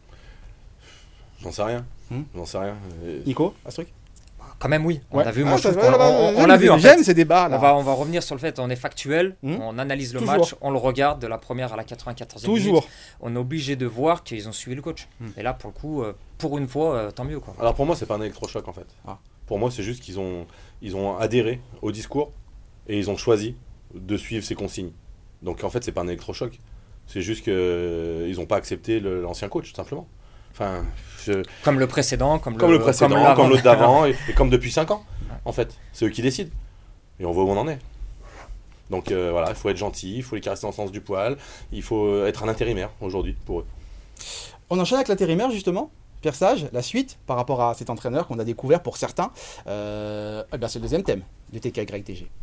J'en sais rien. Hmm. J'en sais rien. Euh, Nico, un truc Quand même, oui, on Ouais. a vu, Ah, moi je ça trouve va, qu'on là, on- on j'aime l'a vu ces- en J'aime fait. ces débats là. On va, on va revenir sur le fait, on est factuel, Hmm. on analyse le Toujours. match, on le regarde de la première à la quatre-vingt-quatorzième minute. Toujours. On est obligé de voir qu'ils ont suivi le coach. Hmm. Et là, pour le coup, euh, pour une fois, euh, tant mieux. Quoi. Alors pour moi, c'est pas un électrochoc en fait. Ah. Pour moi, c'est juste qu'ils ont, ils ont adhéré au discours et ils ont choisi de suivre ses consignes. Donc en fait, c'est pas un électrochoc. C'est juste qu'ils n'ont pas accepté le- l'ancien coach, tout simplement. Enfin, je- Comme le précédent, comme, comme le précédent, comme, l'avant. l'autre d'avant, et, et comme depuis cinq ans, en fait. C'est eux qui décident. Et on voit où on en est. Donc euh, voilà, il faut être gentil, il faut les caresser dans le sens du poil, il faut euh, être un intérimaire aujourd'hui pour eux. On enchaîne avec l'intérimaire justement. Pierre Sage, la suite par rapport à cet entraîneur qu'on a découvert pour certains. Euh, eh bien, c'est le deuxième thème du T K Y T G.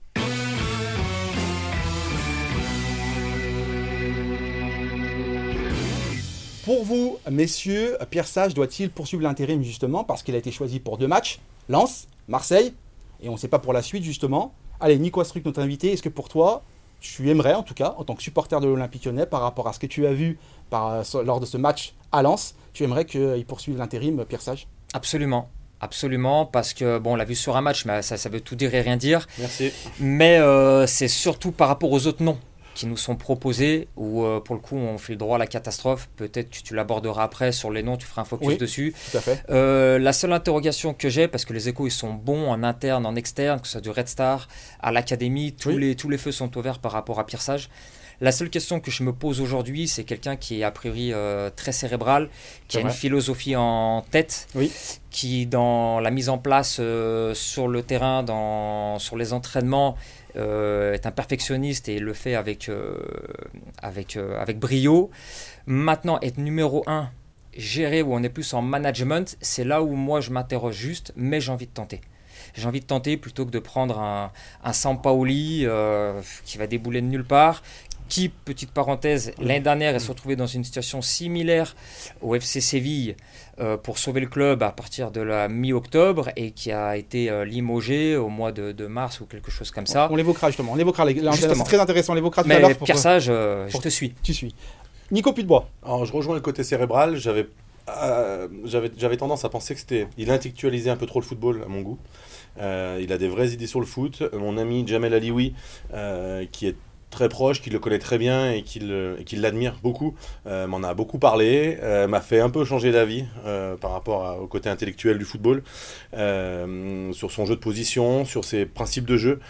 Pour vous, messieurs, Pierre Sage doit-il poursuivre l'intérim justement parce qu'il a été choisi pour deux matchs, Lens, Marseille, et on ne sait pas pour la suite justement. Allez, Nico Astruc, notre invité, est-ce que pour toi, tu aimerais en tout cas, en tant que supporter de l'Olympique Lyonnais, par rapport à ce que tu as vu par, lors de ce match à Lens, tu aimerais qu'il poursuive l'intérim, Pierre Sage? Absolument. Absolument, parce que bon, on l'a vu sur un match, mais ça, ça veut tout dire et rien dire. Merci. Mais euh, c'est surtout par rapport aux autres noms qui nous sont proposés, où euh, pour le coup on fait le droit à la catastrophe. Peut-être que tu l'aborderas après sur les noms, tu feras un focus Oui. dessus. Tout à fait. Euh, la seule interrogation que j'ai, parce que les échos ils sont bons en interne, en externe, que ce soit du Red Star à l'académie, tous, Oui. les, tous les feux sont ouverts par rapport à Pierre Sage. La seule question que je me pose aujourd'hui, c'est quelqu'un qui est a priori euh, très cérébral, qui C'est a une vrai. philosophie en tête, Oui. qui dans la mise en place euh, sur le terrain, dans, sur les entraînements, euh, est un perfectionniste et le fait avec, euh, avec, euh, avec brio. Maintenant, être numéro un, gérer où on est plus en management, c'est là où moi je m'interroge juste, mais j'ai envie de tenter. J'ai envie de tenter plutôt que de prendre un, un Sampaoli euh, qui va débouler de nulle part, qui, petite parenthèse, l'année dernière, est se retrouvé dans une situation similaire au F C Séville euh, pour sauver le club à partir de la mi-octobre et qui a été euh, limogé au mois de, de mars ou quelque chose comme ça. On l'évoquera justement. On l'évoquera. les- l'entraîneur, Justement. C'est très intéressant. On l'évoquera tout à Mais l'heure. pour- Pierre Sage, euh, pour- je te suis. Tu suis. Nico Putebois. Alors je rejoins le côté cérébral, j'avais euh, j'avais j'avais tendance à penser que c'était il intellectualisait un peu trop le football à mon goût. Euh, il a des vraies idées sur le foot. Mon ami Jamel Alioui, euh, qui est très proche, qui le connaît très bien et qui, le, et qui l'admire beaucoup, euh, m'en a beaucoup parlé, euh, m'a fait un peu changer d'avis euh, par rapport à, au côté intellectuel du football, euh, sur son jeu de position, sur ses principes de jeu.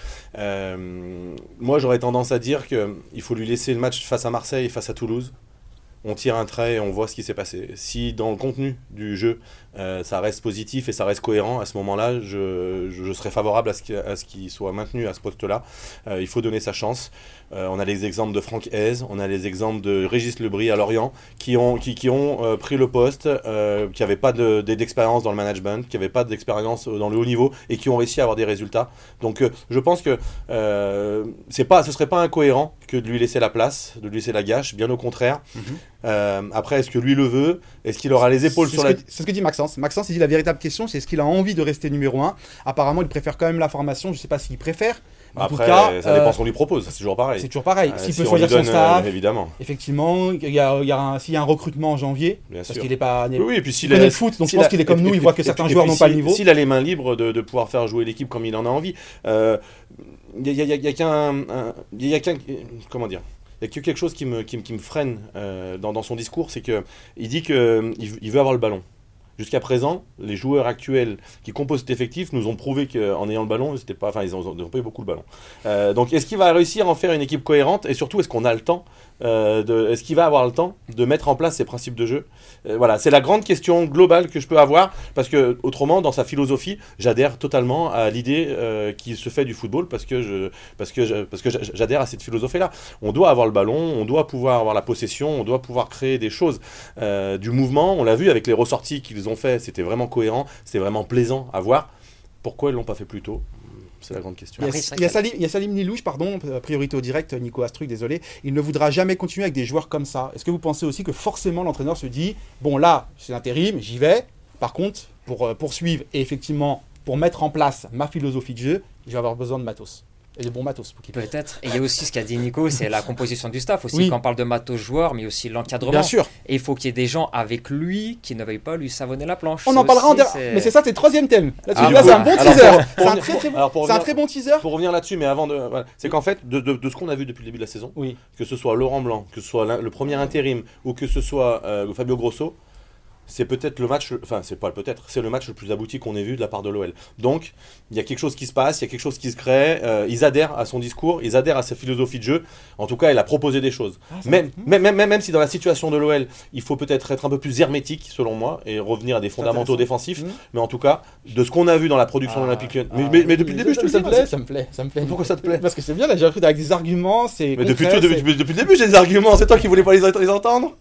Euh, moi, j'aurais tendance à dire qu'il faut lui laisser le match face à Marseille et face à Toulouse. On tire un trait et on voit ce qui s'est passé. Si dans le contenu du jeu, euh, ça reste positif et ça reste cohérent, à ce moment-là, je, je serais favorable à ce qu'il, à ce qu'il soit maintenu à ce poste-là. Euh, il faut donner sa chance. Euh, on a les exemples de Franck Hez, on a les exemples de Régis Lebris à Lorient, qui ont, qui, qui ont euh, pris le poste, euh, qui n'avaient pas de, d'expérience dans le management, qui n'avaient pas d'expérience dans le haut niveau et qui ont réussi à avoir des résultats. Donc euh, je pense que euh, c'est pas, ce ne serait pas incohérent que de lui laisser la place, de lui laisser la gâche, bien au contraire. Mm-hmm. Euh, après, est-ce que lui le veut? Est-ce qu'il aura les épaules c'est sur la... la... C'est ce que dit Maxence. Maxence, il dit la véritable question, c'est est-ce qu'il a envie de rester numéro un? Apparemment, il préfère quand même la formation. Je ne sais pas s'il préfère. En Après, tout cas, ça dépend euh, ce qu'on lui propose. C'est toujours pareil. C'est toujours pareil. Euh, s'il si peut choisir donne, son staff, euh, évidemment. Effectivement, il y a, il y a un, s'il y a un recrutement en janvier, bien parce sûr. qu'il est pas... Oui, oui, et puis s'il il connaît a, le foot, donc je s'il pense a, qu'il est comme et, nous, et, il voit et, que et, certains et, joueurs et n'ont si, pas le niveau. S'il a les mains libres de, de pouvoir faire jouer l'équipe comme il en a envie, il euh, y, y, y, y a qu'un... Il y a qu'un... Comment dire? Il y a que quelque chose qui me, qui, qui me freine euh, dans, dans son discours, c'est qu'il dit qu'il il veut avoir le ballon. Jusqu'à présent, les joueurs actuels qui composent cet effectif nous ont prouvé qu'en ayant le ballon, c'était pas, enfin, ils n'ont pas eu beaucoup le ballon. Euh, donc, est-ce qu'il va réussir à en faire une équipe cohérente? Et surtout, est-ce qu'on a le temps euh, de, est-ce qu'il va avoir le temps de mettre en place ses principes de jeu? euh, Voilà, c'est la grande question globale que je peux avoir, parce que autrement, dans sa philosophie, j'adhère totalement à l'idée euh, qui se fait du football, parce que je, parce que je, parce que j'adhère à cette philosophie-là. On doit avoir le ballon, on doit pouvoir avoir la possession, on doit pouvoir créer des choses, euh, du mouvement. On l'a vu avec les ressorties qu'ils ont fait, c'était vraiment cohérent, c'était vraiment plaisant à voir. Pourquoi ils l'ont pas fait plus tôt? C'est la grande question. Il y a, il y a, Salim, il y a Salim Nilouche, pardon, priorité au direct, Nico Astruc, désolé. Il ne voudra jamais continuer avec des joueurs comme ça. Est-ce que vous pensez aussi que forcément l'entraîneur se dit, bon là, c'est l'intérim, j'y vais. Par contre, pour euh, poursuivre et effectivement pour mettre en place ma philosophie de jeu, je vais avoir besoin de matos. Et de bons matos. Peut-être. Et il y a aussi ce qu'a dit Nico, c'est la composition du staff aussi. Oui. Quand on parle de matos joueurs, mais aussi l'encadrement. Bien sûr. Et il faut qu'il y ait des gens avec lui qui ne veuillent pas lui savonner la planche. On en parlera en dernier. Mais c'est ça, c'est le troisième thème. Là-dessus, ah, là, c'est un bon teaser. Alors, c'est un très très bon, c'est un très bon teaser. Pour revenir là-dessus, mais avant de. Voilà, c'est qu'en fait, de, de, de ce qu'on a vu depuis le début de la saison, oui. que ce soit Laurent Blanc, que ce soit le premier intérim ou que ce soit euh, Fabio Grosso, c'est peut-être le match, enfin c'est pas le peut-être, c'est le match le plus abouti qu'on ait vu de la part de l'O L. Donc il y a quelque chose qui se passe, il y a quelque chose qui se crée, euh, ils adhèrent à son discours, ils adhèrent à sa philosophie de jeu. En tout cas, il a proposé des choses. Ah, même, même, même, même si dans la situation de l'O L, il faut peut-être être un peu plus hermétique selon moi et revenir à des fondamentaux défensifs. Mmh. Mais en tout cas, de ce qu'on a vu dans la production ah, de l'Olympique Lyonnais. Ah, mais, mais, mais depuis le début, ça, je te ça le me dis, plaît, ça me plaît, ça me plaît. Pourquoi ça te plaît? Parce que c'est bien, là, j'ai appris avec des arguments, c'est. Mais concret, depuis, tout, depuis, depuis le début, j'ai des arguments. C'est toi qui voulais pas les, les entendre.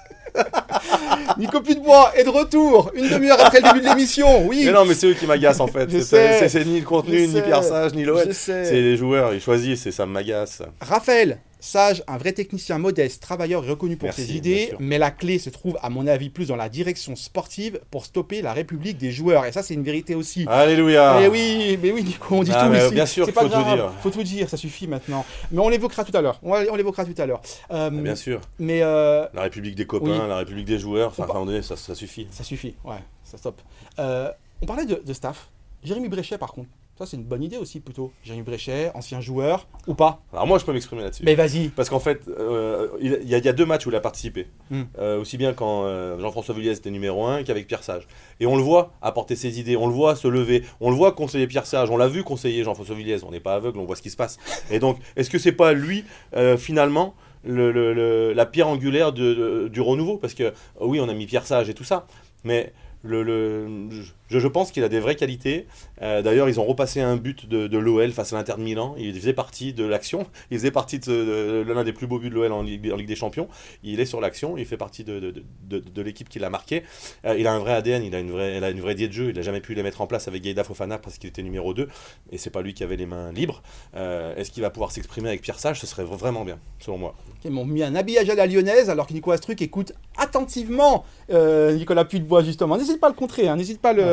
Nico Putebois est de retour une demi-heure après le début de l'émission. Oui. Mais non, mais c'est eux qui m'agacent en fait. Je c'est, sais. c'est, c'est ni le contenu, Je ni Pierre Sage, ni l'O L. C'est les joueurs, ils choisissent et ça m'agace. Raphaël Sage, un vrai technicien modeste, travailleur et reconnu pour Merci, ses idées, mais la clé se trouve, à mon avis, plus dans la direction sportive pour stopper la République des joueurs. Et ça, c'est une vérité aussi. Alléluia. Mais oui, mais oui, Nico, on dit ah, tout ici. Bien sûr, c'est qu'il pas faut grave. tout dire. Faut tout dire, ça suffit maintenant. Mais on l'évoquera tout à l'heure. On, on l'évoquera tout à l'heure. Euh, ah, bien sûr. Mais euh... la République des copains, oui. La République des joueurs. Enfin, par... donné, ça, ça suffit. Ça suffit. Ouais, ça stoppe. Euh, on parlait de, de staff. Jérémy Bréchet, par contre. Ça, c'est une bonne idée aussi, plutôt. Jérémy Bréchet, ancien joueur, ou pas? Alors moi, je peux m'exprimer là-dessus. Mais vas-y. Parce qu'en fait, euh, il, y a, il y a deux matchs où il a participé. Mm. Euh, aussi bien quand euh, Jean-François Vulliez était numéro un qu'avec Pierre Sage. Et on le voit apporter ses idées, on le voit se lever, on le voit conseiller Pierre Sage, on l'a vu conseiller Jean-François Vulliez. On n'est pas aveugle, on voit ce qui se passe. Et donc, est-ce que c'est pas lui, euh, finalement, le, le, le, la pierre angulaire de, de, du renouveau? Parce que, oui, on a mis Pierre Sage et tout ça, mais... Le, le, je, je pense qu'il a des vraies qualités. Euh, d'ailleurs, ils ont repassé un but de, de l'O L face à l'Inter de Milan. Il faisait partie de l'action. Il faisait partie de, de, de l'un des plus beaux buts de l'O L en Ligue, en Ligue des Champions. Il est sur l'action. Il fait partie de, de, de, de, de l'équipe qui l'a marqué. Euh, il a un vrai A D N. Il a une vraie, il a une vraie idée de jeu. Il n'a jamais pu les mettre en place avec Gaïda Fofana parce qu'il était numéro deux. Et c'est pas lui qui avait les mains libres. Euh, est-ce qu'il va pouvoir s'exprimer avec Pierre Sage? Ce serait vraiment bien, selon moi. Ils m'ont mis un habillage à la lyonnaise alors que Nico Astruc écoute attentivement euh, Nicolas Putebois, justement. N'hésite pas à le contrer, hein. N'hésite pas à le,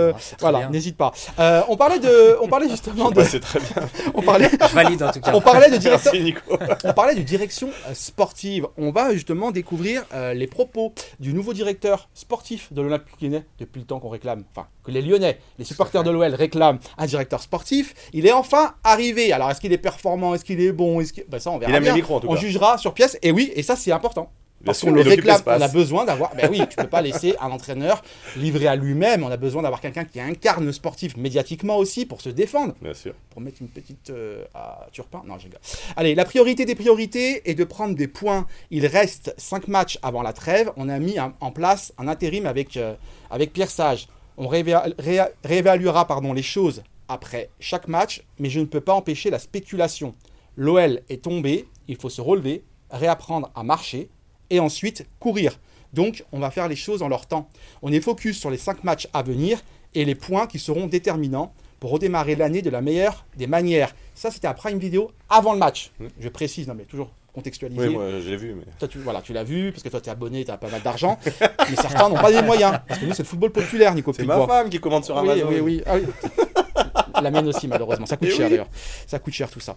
euh, Ah, c'est très voilà, bien. n'hésite pas. Euh, on parlait de, on parlait justement de, Ouais, c'est très bien. on parlait, Je valide en tout cas. on parlait de directeur, Merci Nico. on parlait de direction euh, sportive. On va justement découvrir euh, les propos du nouveau directeur sportif de l'Olympique Lyonnais depuis le temps qu'on réclame, enfin que les Lyonnais, les supporters de l'O L réclament un directeur sportif. Il est enfin arrivé. Alors est-ce qu'il est performant, est-ce qu'il est bon, est-ce qu'il... ben, ça on verra Il aime bien. les micros en tout On cas. jugera sur pièce. Et oui, et ça c'est important. Bien Parce sûr, qu'on le il occupe réclame, on a l'espace. besoin d'avoir. Ben oui, tu peux pas laisser un entraîneur livré à lui-même. On a besoin d'avoir quelqu'un qui incarne le sportif médiatiquement aussi pour se défendre. Bien sûr. Pour mettre une petite euh, à Turpin. Non, je rigole. Allez, la priorité des priorités est de prendre des points. Il reste cinq matchs avant la trêve. On a mis un- en place un intérim avec, euh, avec Pierre Sage. On rééva- ré- réévaluera pardon, les choses après chaque match, mais je ne peux pas empêcher la spéculation. L'O L est tombé, il faut se relever, réapprendre à marcher et ensuite courir. Donc, on va faire les choses en leur temps. On est focus sur les cinq matchs à venir et les points qui seront déterminants pour redémarrer l'année de la meilleure des manières. Ça, c'était après une vidéo avant le match. Mmh. Je précise, non mais toujours contextualisé. Oui, moi j'ai vu, mais. Toi, tu, voilà, tu l'as vu, parce que toi, tu es abonné, tu as pas mal d'argent. Mais certains n'ont pas les moyens. Parce que nous, c'est le football populaire, Nico C'est ma Picbois. femme qui commande sur Oui, Amazon. oui, oui. Ah oui. La mienne aussi, malheureusement. Ça coûte Eh cher, oui. d'ailleurs. Ça coûte cher, tout ça.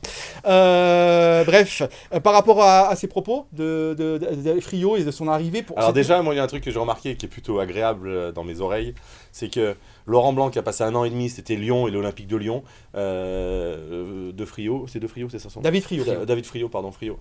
Euh, bref, euh, par rapport à, à ses propos de, de, de, de Frio et de son arrivée... Pour Alors c'était- déjà, moi, il y a un truc que j'ai remarqué qui est plutôt agréable euh, dans mes oreilles, c'est que Laurent Blanc, qui a passé un an et demi, c'était Lyon et l'Olympique de Lyon, euh, de Frio, c'est de Frio, c'est ça son nom David Frio. Da- David Frio, pardon, Frio.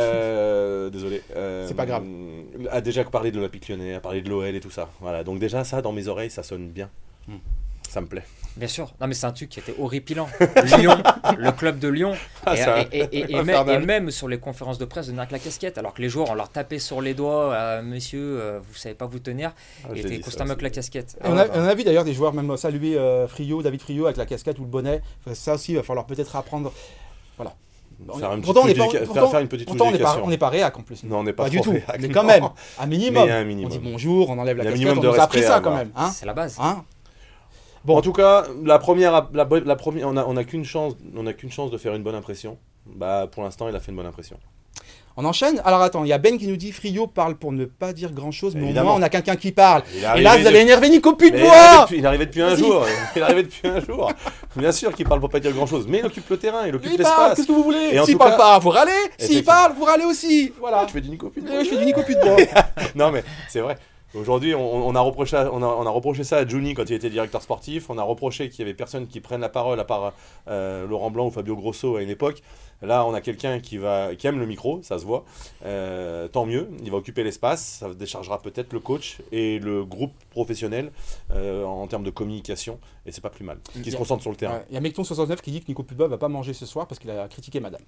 Euh, désolé. Euh, C'est pas grave. A déjà parlé de l'Olympique Lyonnais, a parlé de l'O L et tout ça. Voilà, donc déjà, ça, dans mes oreilles, ça sonne bien. Hmm. Ça me plaît. Bien sûr. Non, mais c'est un truc qui était horripilant. Lyon, le club de Lyon. Ah, et, ça- et- et- et- et même, infernal. et même sur les conférences de presse de Nac la casquette, alors que les joueurs, on leur tapait sur les doigts, euh, monsieur, euh, vous savez pas vous tenir. Ah, Il je l'ai était dit, constamment ça, avec la casquette. Et on, a, on a vu d'ailleurs des joueurs même saluer euh, Frio, David Frio avec la casquette ou le bonnet. Enfin, ça aussi, il va falloir peut-être apprendre. Voilà. Faire une petite Pourtant, on n'est touche pas, d'éduca- pourtant, faire- faire une petite touche pourtant, on n'est pas, d'éducation. on n'est pas réac en plus. Non, on n'est pas, Pas du trop tout. réac, Mais non. quand même, un minimum. Mais il y a un On minimum. dit bonjour, on enlève la Il y a un casquette, minimum on de nous a appris respect à ça quand avoir. même. Hein C'est la base. Hein Bon, en tout cas, la première, la, bo- la première, on a, on a qu'une chance, on a qu'une chance de faire une bonne impression. Bah, pour l'instant, il a fait une bonne impression. On enchaîne. Alors attends, il y a Ben qui nous dit Frio parle pour ne pas dire grand chose, mais Évidemment. au moins on a quelqu'un qui parle. Il est Et arrivé là, vous de- allez énerver Nico Mais il est arrivé Picbois. depuis, il est arrivé depuis un Vas-y. jour. Il est arrivé depuis un jour. Bien sûr qu'il parle pour pas dire grand chose, mais il occupe le terrain, il occupe Il parle, l'espace. qu'est-ce que vous voulez Et en S'il tout parle cas- pas, vous râlez. S'il Effectivement. parle, vous râlez aussi. Voilà. Ah, tu fais du Nico Picbois. Et je fais du Nico Picbois. Non, mais c'est vrai. Aujourd'hui, on, on a reproché, à- on, a, on a reproché ça à Juni quand il était directeur sportif. On a reproché qu'il y avait personne qui prenne la parole à part euh, Laurent Blanc ou Fabio Grosso à une époque. Là, on a quelqu'un qui, va, qui aime le micro, ça se voit. Euh, tant mieux, il va occuper l'espace. Ça déchargera peut-être le coach et le groupe professionnel euh, en termes de communication. Et c'est pas plus mal. Qui se Yeah. concentre sur le terrain. Ouais, Il y a Mecton soixante-neuf qui dit que Nico Picbois va pas manger ce soir parce qu'il a critiqué madame.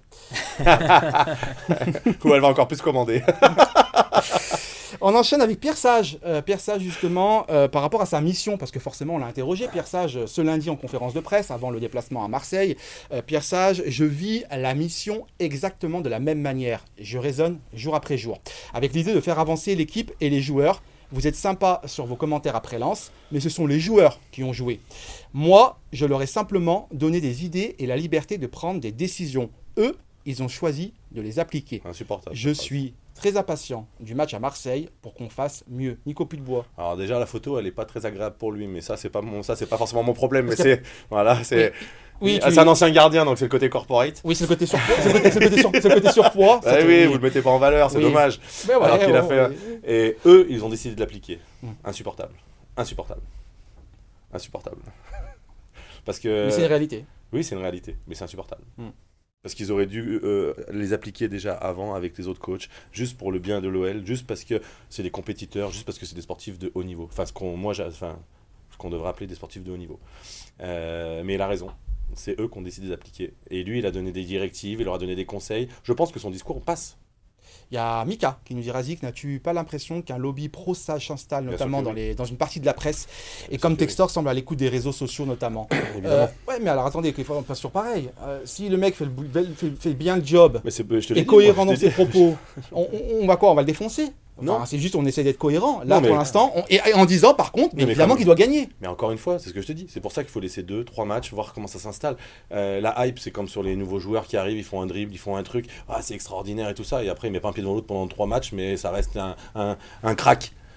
Ou elle va encore plus commander. On enchaîne avec Pierre Sage. Euh, Pierre Sage, justement, euh, par rapport à sa mission, parce que forcément, on l'a interrogé, Pierre Sage, euh, ce lundi en conférence de presse, avant le déplacement à Marseille. Euh, Pierre Sage, je vis la mission exactement de la même manière. Je raisonne jour après jour, avec l'idée de faire avancer l'équipe et les joueurs. Vous êtes sympa sur vos commentaires après lance, mais ce sont les joueurs qui ont joué. Moi, je leur ai simplement donné des idées et la liberté de prendre des décisions. Eux, ils ont choisi de les appliquer. Insupportable. Je suis très impatient du match à Marseille pour qu'on fasse mieux. Nico Picbois. Alors déjà la photo elle est pas très agréable pour lui mais ça c'est pas mon ça c'est pas forcément mon problème mais Parce que- c'est voilà c'est Oui, Ah, tu- c'est un ancien gardien donc c'est le côté corporate. Oui, c'est le côté surpoids. C'est le côté, c'est le côté sur- c'est le côté surpoids. Ah Ça te- oui, vous le mettez pas en valeur, c'est Oui. dommage. Mais ouais, Alors qu'il a ouais, fait- ouais. Et eux, ils ont décidé de l'appliquer. Mm. Insupportable. Insupportable. Insupportable. Parce Mais que c'est une réalité. oui, c'est une réalité, mais c'est insupportable. Mm. Parce qu'ils auraient dû euh, les appliquer déjà avant avec les autres coachs, juste pour le bien de l'O L, juste parce que c'est des compétiteurs, juste parce que c'est des sportifs de haut niveau. Enfin, ce qu'on, moi, j'ai- enfin, ce qu'on devrait appeler des sportifs de haut niveau. Euh, mais il a raison. C'est eux qui ont décidé d'appliquer. Et lui, il a donné des directives, il leur a donné des conseils. Je pense que son discours passe. Il y a Mika qui nous dit Razik, n'as-tu pas l'impression qu'un lobby pro-sage s'installe, Bien notamment sûr que dans, oui. les, dans une partie de la presse et Bien comme sûr que Textor semble à l'écoute des réseaux sociaux notamment Évidemment. Euh, Ouais, mais alors attendez, qu'il faut on passe sur pareil. Euh, si le mec fait, le, bou- fait, fait bien le job, Mais c'est, je te l'ai est dit, cohérent moi, dans je t'ai ses dit. propos, on, on- on va quoi On va le défoncer Enfin, Non. c'est juste on essaie d'être cohérent. Là, Non, mais- pour l'instant, on- et, et en disant par contre, mais Non, mais évidemment comme- qu'il doit gagner. Mais encore une fois, c'est ce que je te dis. C'est pour ça qu'il faut laisser deux, trois matchs, voir comment ça s'installe. Euh, la hype, c'est comme sur les nouveaux joueurs qui arrivent, ils font un dribble, ils font un truc. Ah, c'est extraordinaire et tout ça. Et après, il met pas un pied devant l'autre pendant trois matchs, mais ça reste un, un, un crack.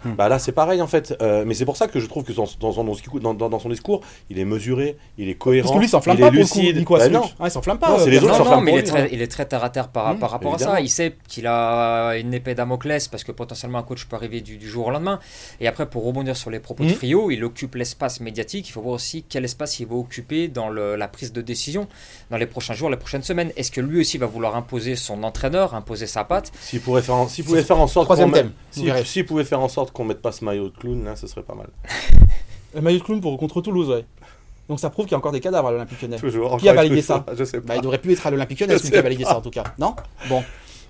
Hmm. Bah là, c'est pareil en fait. Euh, mais c'est pour ça que je trouve que dans, dans, dans, dans, dans, dans son discours, il est mesuré, il est cohérent. Parce que lui, il s'enflamme il pas est pour lucide. le coup, Nico Bah, Astruc. non. Ah, il s'enflamme pas. Non, c'est les autres non, qui non, s'enflamment mais pour il est, lui. très, il est très terre à terre par, Mmh, par rapport évidemment. à ça. Il sait qu'il a une épée Damoclès parce que potentiellement un coach peut arriver du, du jour au lendemain. Et après, pour rebondir sur les propos Mmh. de Friot, il occupe l'espace médiatique. Il faut voir aussi quel espace il va occuper dans le, la prise de décision dans les prochains jours, les prochaines semaines. Est-ce que lui aussi va vouloir imposer son entraîneur, imposer sa patte? S'il pourrait faire en, s'il pouvait faire en sorte Troisième qu'on thème, mette- vous s'il- verrez. s'il pouvait faire en sorte qu'on mette pas ce maillot de clown, là, ce serait pas mal. Le maillot de clown pour, contre Toulouse, ouais. Donc ça prouve qu'il y a encore des cadavres à l'Olympique Lyonnais. Toujours. Qui a encore validé une ça fois, Je sais pas. Bah, il devrait plus être à l'Olympique Lyonnais, Je celui qui a sais validé pas. ça en tout cas. Non Bon.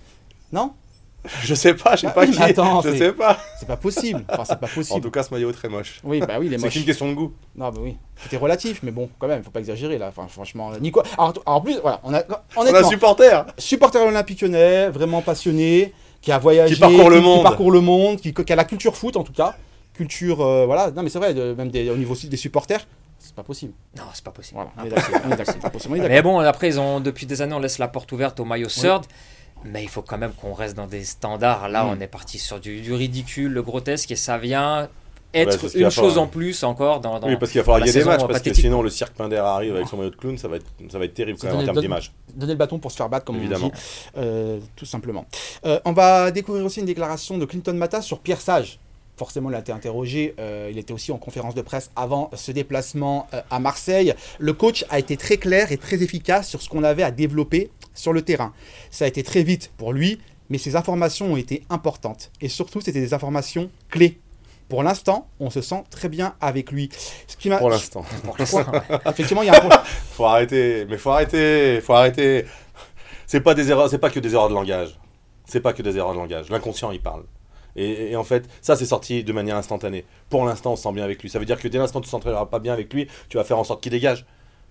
Non Je sais pas, je sais Ah pas oui, qui. mais attends, je c'est- sais pas. C'est pas possible. Enfin, c'est pas En possible. tout cas, ce maillot est très moche. Oui, bah oui, il est C'est moche. qu'une question de goût. Non, bah oui. Tout est relatif, mais bon, quand même, faut pas exagérer là. Enfin, franchement, Nico. Alors, alors, en plus, voilà, on a. On a Honnêtement, un supporter. supporter de l'Olympique Lyonnais, vraiment passionné, qui a voyagé, Qui parcourt le monde. qui parcourt le monde, qui, qui a la culture foot en tout cas. Culture, euh, voilà. Non, mais c'est vrai, de- même des, au niveau aussi des supporters, c'est pas possible. Non, c'est pas possible. Voilà, on est d'accord. on est d'accord, c'est pas possible, on est d'accord. Mais bon, après, ils ont, depuis des années, on laisse la porte ouverte au maillot third. Mais il faut quand même qu'on reste dans des standards. Là, Mm. on est parti sur du, du ridicule, le grotesque, et ça vient Ouais, être c'est ce qu'il va une chose falloir. en plus encore dans, dans Oui, parce qu'il va falloir la gagner des saison matchs, parce que pathétique. sinon le cirque Pinder arrive avec son maillot de clown, ça va être, ça va être terrible quand Ça même en donne- termes donne- d'image. Donner le bâton pour se faire battre, comme Évidemment. on dit, euh, tout simplement. Euh, on va découvrir aussi une déclaration de Clinton Mata sur Pierre Sage. Forcément, il a été interrogé. euh, il était aussi en conférence de presse avant ce déplacement euh, à Marseille. Le coach a été très clair et très efficace sur ce qu'on avait à développer sur le terrain. Ça a été très vite pour lui, mais ces informations ont été importantes. Et surtout, c'était des informations clés. Pour l'instant, on se sent très bien avec lui. Ce qui m'a... Pour l'instant. Pour l'instant, ouais. Effectivement, il y a un point. Faut arrêter, mais faut arrêter, faut arrêter. C'est pas des erreurs, c'est pas que des erreurs de langage. C'est pas que des erreurs de langage. L'inconscient, il parle. Et, et en fait, ça, c'est sorti de manière instantanée. Pour l'instant, on se sent bien avec lui. Ça veut dire que dès l'instant où tu ne t'entendras pas bien avec lui, tu vas faire en sorte qu'il dégage.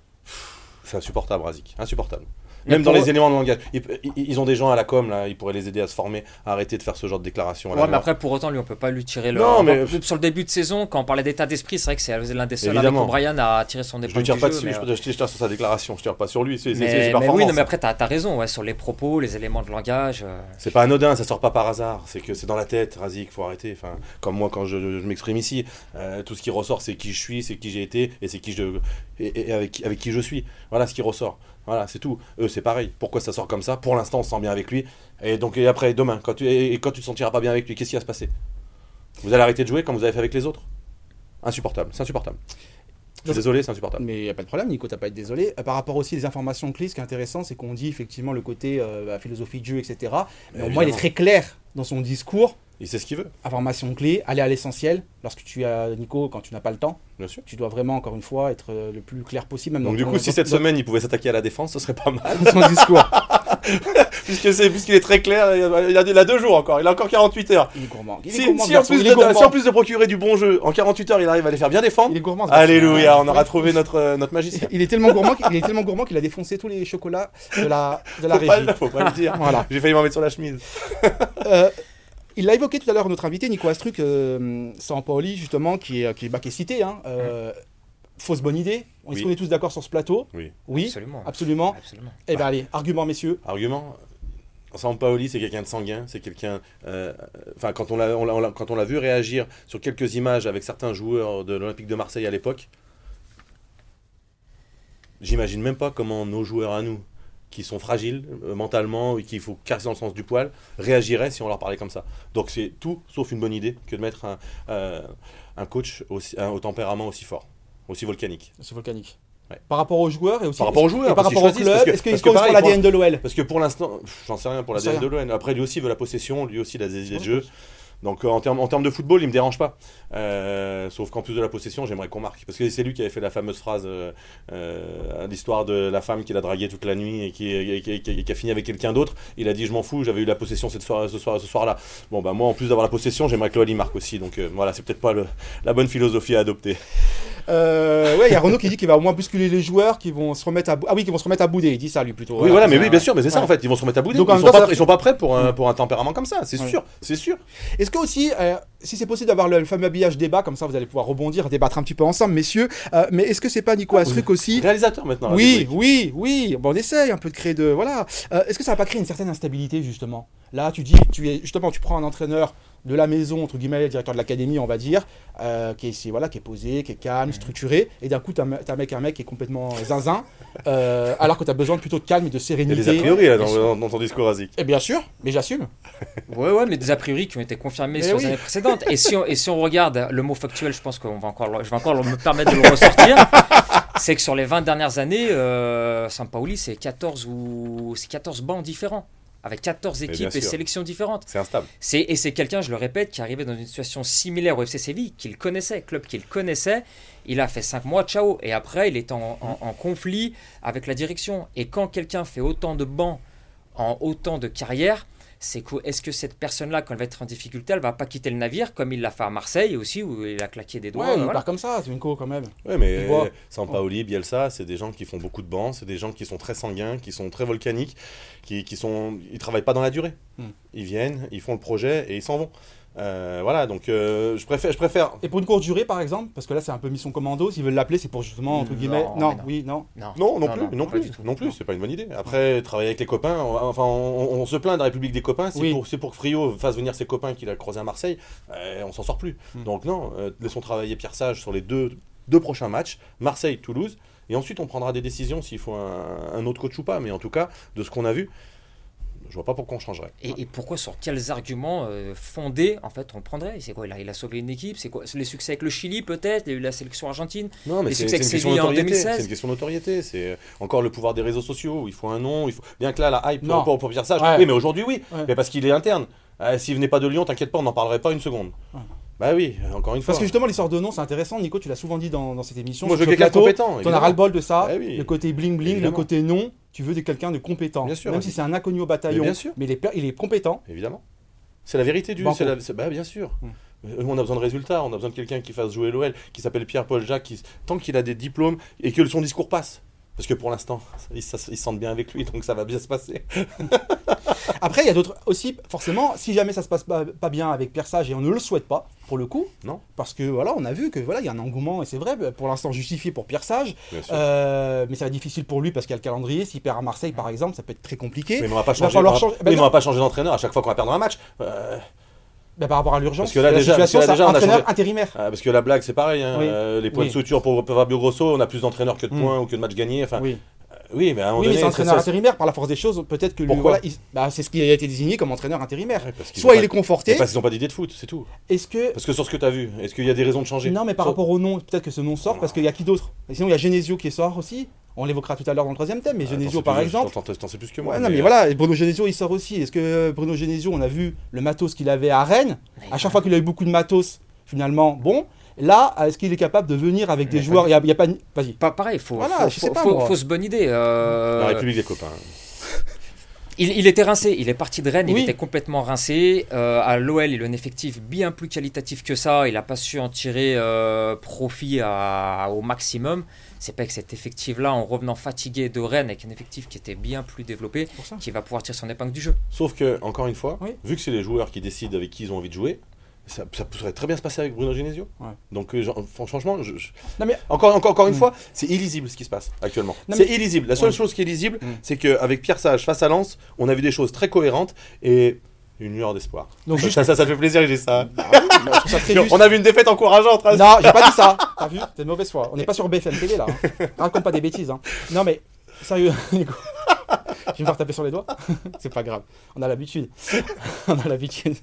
C'est insupportable, Razik. Insupportable. Mais Même dans pour- les éléments de langage. Ils, ils- ils ont des gens à la com, là, ils pourraient les aider à se former, à arrêter de faire ce genre de déclaration. à la Ouais, mais mort. après, pour autant, lui, on peut pas lui tirer le. Non, mais- Sur le début de saison, quand on parlait d'état d'esprit, c'est vrai que c'est l'un des seuls Évidemment. avec O'Brien à tirer son Je ne épingle tire du pas jeu, dessus, mais, je, euh, je, je tire sur sa déclaration, je tire pas sur lui. C'est c'est- mais, c'est ses mais oui, performances. non, mais après, t'as as raison, ouais, sur les propos, les éléments de langage. euh, C'est pas anodin, ça sort pas par hasard. C'est que c'est dans la tête, Razik, faut arrêter. Enfin, comme moi quand je, je m'exprime ici, euh, tout ce qui ressort, c'est qui je suis, c'est qui j'ai été et c'est qui je et, et avec, avec qui je suis. Voilà ce qui ressort. Voilà, c'est tout. Eux, c'est pareil. Pourquoi ça sort comme ça? Pour l'instant, on se sent bien avec lui. Et donc, et après, demain, quand tu et, et quand tu te sentiras pas bien avec lui, qu'est-ce qui va se passer? Vous allez arrêter de jouer comme vous avez fait avec les autres? Insupportable. C'est insupportable. Je suis désolé, c'est insupportable. Mais il n'y a pas de problème, Nico, t'as pas à être désolé. Euh, par rapport aussi aux informations clés, ce qui est intéressant, c'est qu'on dit effectivement le côté euh, bah, philosophie de jeu, et cetera. Mais au moins, il est Évidemment. très clair dans son discours. Il sait ce qu'il veut, Information clé, aller à l'essentiel. Lorsque tu as, Nico, quand tu n'as pas le temps, bien sûr. tu dois vraiment, encore une fois, être euh, le plus clair possible. Même Donc, dans du ton- coup, si dans- cette dans- semaine, il pouvait s'attaquer à la défense, ce serait pas mal. dans son discours. Puisque c'est, puisqu'il est très clair, il a, il a- il a deux jours encore, il a encore quarante-huit heures. Il est gourmand. Il est Si, gourmand, si ce en garçon, plus il est de, gourmand. si en plus de procurer du bon jeu, en quarante-huit heures, il arrive à les faire bien défendre, Il est gourmand, ce garçon. alléluia, on aura Ouais. trouvé notre, euh, notre magicien. Il est tellement gourmand qu'il il est tellement gourmand qu'il a défoncé tous les chocolats de la, de la Faut pas, régie. le- faut pas le dire. Voilà. J'ai failli m'en mettre sur la chemise. Euh, il l'a évoqué tout à l'heure, notre invité, Nico Astruc, euh, Sampaoli, justement, qui est, qui est, bah, qui est cité. Hein, euh, Fausse bonne idée. Est-ce Oui. qu'on est tous d'accord sur ce plateau? Oui. Oui, Absolument. absolument. Absolument. Eh bien, allez, argument, messieurs. Argument, Sampaoli, c'est quelqu'un de sanguin, c'est quelqu'un. euh, Enfin, quand on l'a, on l'a- on l'a- quand on l'a vu réagir sur quelques images avec certains joueurs de l'Olympique de Marseille à l'époque, j'imagine même pas comment nos joueurs à nous, qui sont fragiles euh, mentalement et qu'il faut casser dans le sens du poil, réagiraient si on leur parlait comme ça. Donc c'est tout sauf une bonne idée que de mettre un, euh, un coach aussi, un- au tempérament aussi fort, aussi volcanique. C'est volcanique. Ouais. Par rapport aux joueurs et aussi Par rapport aux joueurs, et par parce qu'ils rapport au choisissent, club, parce que- est-ce qu'il parce que correspond à pareil, l'A D N de l'O L? Parce que pour l'instant, pff, j'en sais rien pour la J'en sais D N de l'O N. Après, lui aussi veut la possession, lui aussi il a des idées de jeu. Donc euh, en termes en termes de football, il me dérange pas. Euh, sauf qu'en plus de la possession, j'aimerais qu'on marque. Parce que c'est lui qui avait fait la fameuse phrase, euh, euh, l'histoire de la femme qu'il a draguée toute la nuit et qui, et qui- et qui- et qui a fini avec quelqu'un d'autre. Il a dit je m'en fous, j'avais eu la possession cette soirée, ce soir, ce soir-là. Bon bah moi en plus d'avoir la possession, j'aimerais que l'O L y marque aussi. Donc euh, voilà, c'est peut-être pas le, la bonne philosophie à adopter. Euh, ouais, il y a Renaud qui dit qu'il va au moins bousculer les joueurs qui vont se remettre à bou- ah oui, qui vont se remettre à bouder. Il dit ça lui plutôt. Oui voilà, mais c'est oui un- bien sûr, mais c'est ça ouais. en fait, ils vont se remettre à bouder. Donc, en ils, même sont temps, pas, ça- ils sont pas prêts pour un, pour un tempérament comme ça, c'est Ouais. sûr, c'est sûr. Est-ce que aussi, euh, si c'est possible d'avoir le, le fameux habillage débat, comme ça vous allez pouvoir rebondir, débattre un petit peu ensemble, messieurs. euh, mais est-ce que c'est pas Nico Astruc aussi? Réalisateur maintenant. la Oui, rubrique. oui, oui. Bon, on essaye un peu de créer de voilà. Euh, est-ce que ça va pas créer une certaine instabilité justement? Là, tu dis, tu es justement, tu prends un entraîneur de la maison, entre guillemets, le directeur de l'académie, on va dire, euh, qui, est, c'est, voilà, qui est posé, qui est calme, mmh. structuré, et d'un coup, tu as un mec, un mec qui est complètement zinzin, euh, alors que tu as besoin plutôt de calme et de sérénité. Il y a des a priori là, dans, dans, dans ton discours, Azik. Et bien sûr, mais j'assume. Ouais, ouais, mais des a priori qui ont été confirmés mais sur oui. les années précédentes. Et si, on, et si on regarde le mot factuel, je pense qu'on va encore, je vais encore me permettre de le ressortir. C'est que sur les vingt dernières années, euh, Sampaoli, c'est quatorze, ou... c'est quatorze bancs différents, avec quatorze équipes et sélections différentes. C'est instable. C'est, et c'est quelqu'un, je le répète, qui arrivait dans une situation similaire au F C Séville, qu'il connaissait, club qu'il connaissait. Il a fait cinq mois, ciao. Et après, il est en, en, en conflit avec la direction. Et quand quelqu'un fait autant de bancs en autant de carrières, c'est que, est-ce que cette personne-là, quand elle va être en difficulté, elle va pas quitter le navire, comme il l'a fait à Marseille aussi, où il a claqué des doigts. Ouais, il voilà. part comme ça, Zvinko, quand même. Ouais, mais Sampaoli, Bielsa, c'est des gens qui font beaucoup de bancs, c'est des gens qui sont très sanguins, qui sont très volcaniques, qui, qui sont, ils travaillent pas dans la durée. Hmm. Ils viennent, ils font le projet et ils s'en vont. Euh, voilà, donc euh, je préfère, je préfère. Et pour une courte durée, par exemple, parce que là c'est un peu mission commando, s'ils veulent l'appeler, c'est pour justement entre guillemets. Non, non, non. oui, non. Non, non, non, non plus, non, non plus, non plus, c'est pas une bonne idée. Après, travailler avec les copains, on, enfin, on, on se plaint de la République des copains, c'est, oui. pour, c'est pour que Friot fasse venir ses copains qu'il a croisés à Marseille, euh, on s'en sort plus. Mm. Donc non, euh, laissons travailler Pierre Sage sur les deux, deux prochains matchs, Marseille, Toulouse, et ensuite on prendra des décisions s'il faut un, un autre coach ou pas. Mais en tout cas, de ce qu'on a vu. Je vois pas pourquoi on changerait. Et, et pourquoi, sur quels arguments euh, fondés, en fait, on le prendrait? C'est quoi, il a, il a sauvé une équipe? C'est quoi, les succès avec le Chili, peut-être? Il y a eu la sélection argentine? Non, mais les c'est, succès c'est, avec une question en deux mille seize? C'est une question de notoriété. C'est encore le pouvoir des réseaux sociaux. Où il faut un nom. Il faut... Bien que là, la hype pour, pour, pour Pierre Sage. Ouais. Oui, mais aujourd'hui, oui. Ouais. Mais parce qu'il est interne. Euh, s'il venait pas de Lyon, t'inquiète pas, on n'en parlerait pas une seconde. Ouais. Bah oui, encore une fois. Parce que justement, l'histoire de nom, c'est intéressant. Nico, tu l'as souvent dit dans, dans cette émission. Moi, je veux quelqu'un de compétent. Tu en as ras-le-bol de ça. Bah oui. Le côté bling-bling, évidemment. Le côté nom. Tu veux de quelqu'un de compétent. Bien sûr. Même si c'est un inconnu au bataillon. Mais, bien sûr. mais il, est, il est compétent. Évidemment. C'est la vérité du. C'est la, c'est, bah, bien sûr. Hum. On a besoin de résultats. On a besoin de quelqu'un qui fasse jouer l'O L, qui s'appelle Pierre-Paul Jacques, qui, tant qu'il a des diplômes et que son discours passe. Parce que pour l'instant, ils se sentent bien avec lui, donc ça va bien se passer. Après, il y a d'autres aussi, forcément, si jamais ça se passe pas, pas bien avec Pierre Sage, et on ne le souhaite pas, pour le coup, non. Parce que voilà, on a vu que voilà, il y a un engouement, et c'est vrai, pour l'instant justifié pour Pierre Sage, euh, mais ça va être difficile pour lui parce qu'il y a le calendrier. S'il perd à Marseille, par exemple, ça peut être très compliqué. Mais on va pas changer, on va, changer... Ben, on va pas changer d'entraîneur à chaque fois qu'on va perdre un match. Euh... Ben, par rapport à l'urgence, parce que là, la déjà, situation, parce que là, déjà, on a changé... intérimaire. Ah, parce que la blague, c'est pareil. Hein. Oui. Euh, les points oui. de suture pour Fabio Grosso, on a plus d'entraîneurs que de points mmh. ou que de matchs gagnés. Enfin, oui. Oui, mais à un moment oui, donné, mais c'est entraîneur ça, intérimaire par la force des choses. Peut-être que lui, Pourquoi voilà, il, bah, c'est ce qui a été désigné comme entraîneur intérimaire. Ouais, soit il pas, est conforté. Parce qu'ils n'ont pas d'idée de foot, c'est tout. Est-ce que parce que sur ce que tu as vu, est-ce qu'il y a des raisons de changer? Non, mais par Sur... rapport au nom, peut-être que ce nom sort parce qu'il y a qui d'autre? Et sinon, il y a Genesio qui sort aussi. On l'évoquera tout à l'heure dans le troisième thème, mais ah, Genesio par exemple. T'en sais plus que moi. Ouais, non, mais, mais voilà, Bruno Genesio il sort aussi. Est-ce que Bruno Genesio, on a vu le matos qu'il avait à Rennes. À chaque fois qu'il a eu beaucoup de matos, finalement, bon. Là, est-ce qu'il est capable de venir avec des joueurs? Il y a, il y a pas. Vas-y. Pas pareil. Faut. Voilà, faut, je sais faut, pas. Faut, fausse bonne idée. Euh... La République des copains. Il, il était rincé, il est parti de Rennes, oui. Il était complètement rincé. Euh, à l'O L, il a un effectif bien plus qualitatif que ça. Il n'a pas su en tirer euh, profit à, au maximum. C'est pas que cet effectif-là, en revenant fatigué de Rennes, avec un effectif qui était bien plus développé, qui va pouvoir tirer son épingle du jeu. Sauf que, encore une fois, oui. vu que c'est les joueurs qui décident avec qui ils ont envie de jouer, ça, ça pourrait très bien se passer avec Bruno Genesio. Ouais. Donc, euh, genre, franchement, je, je... Non, mais... encore, encore, encore une mmh. fois, c'est illisible ce qui se passe actuellement. Non, c'est mais... illisible. La seule ouais. chose qui est lisible, mmh. c'est qu'avec Pierre Sage face à Lens, on a vu des choses très cohérentes et une lueur d'espoir. Donc, ça, juste... ça, ça, ça fait plaisir que j'ai ça. Bah, oui, bah, ça on a vu une défaite encourageante. Hein. Non, j'ai pas dit ça. T'as vu? T'es de mauvaise foi. On n'est pas sur B F M T V là. Hein. Raconte pas des bêtises. Hein. Non, mais sérieux, Nico. Je vais me faire taper sur les doigts. C'est pas grave. On a l'habitude. On a l'habitude.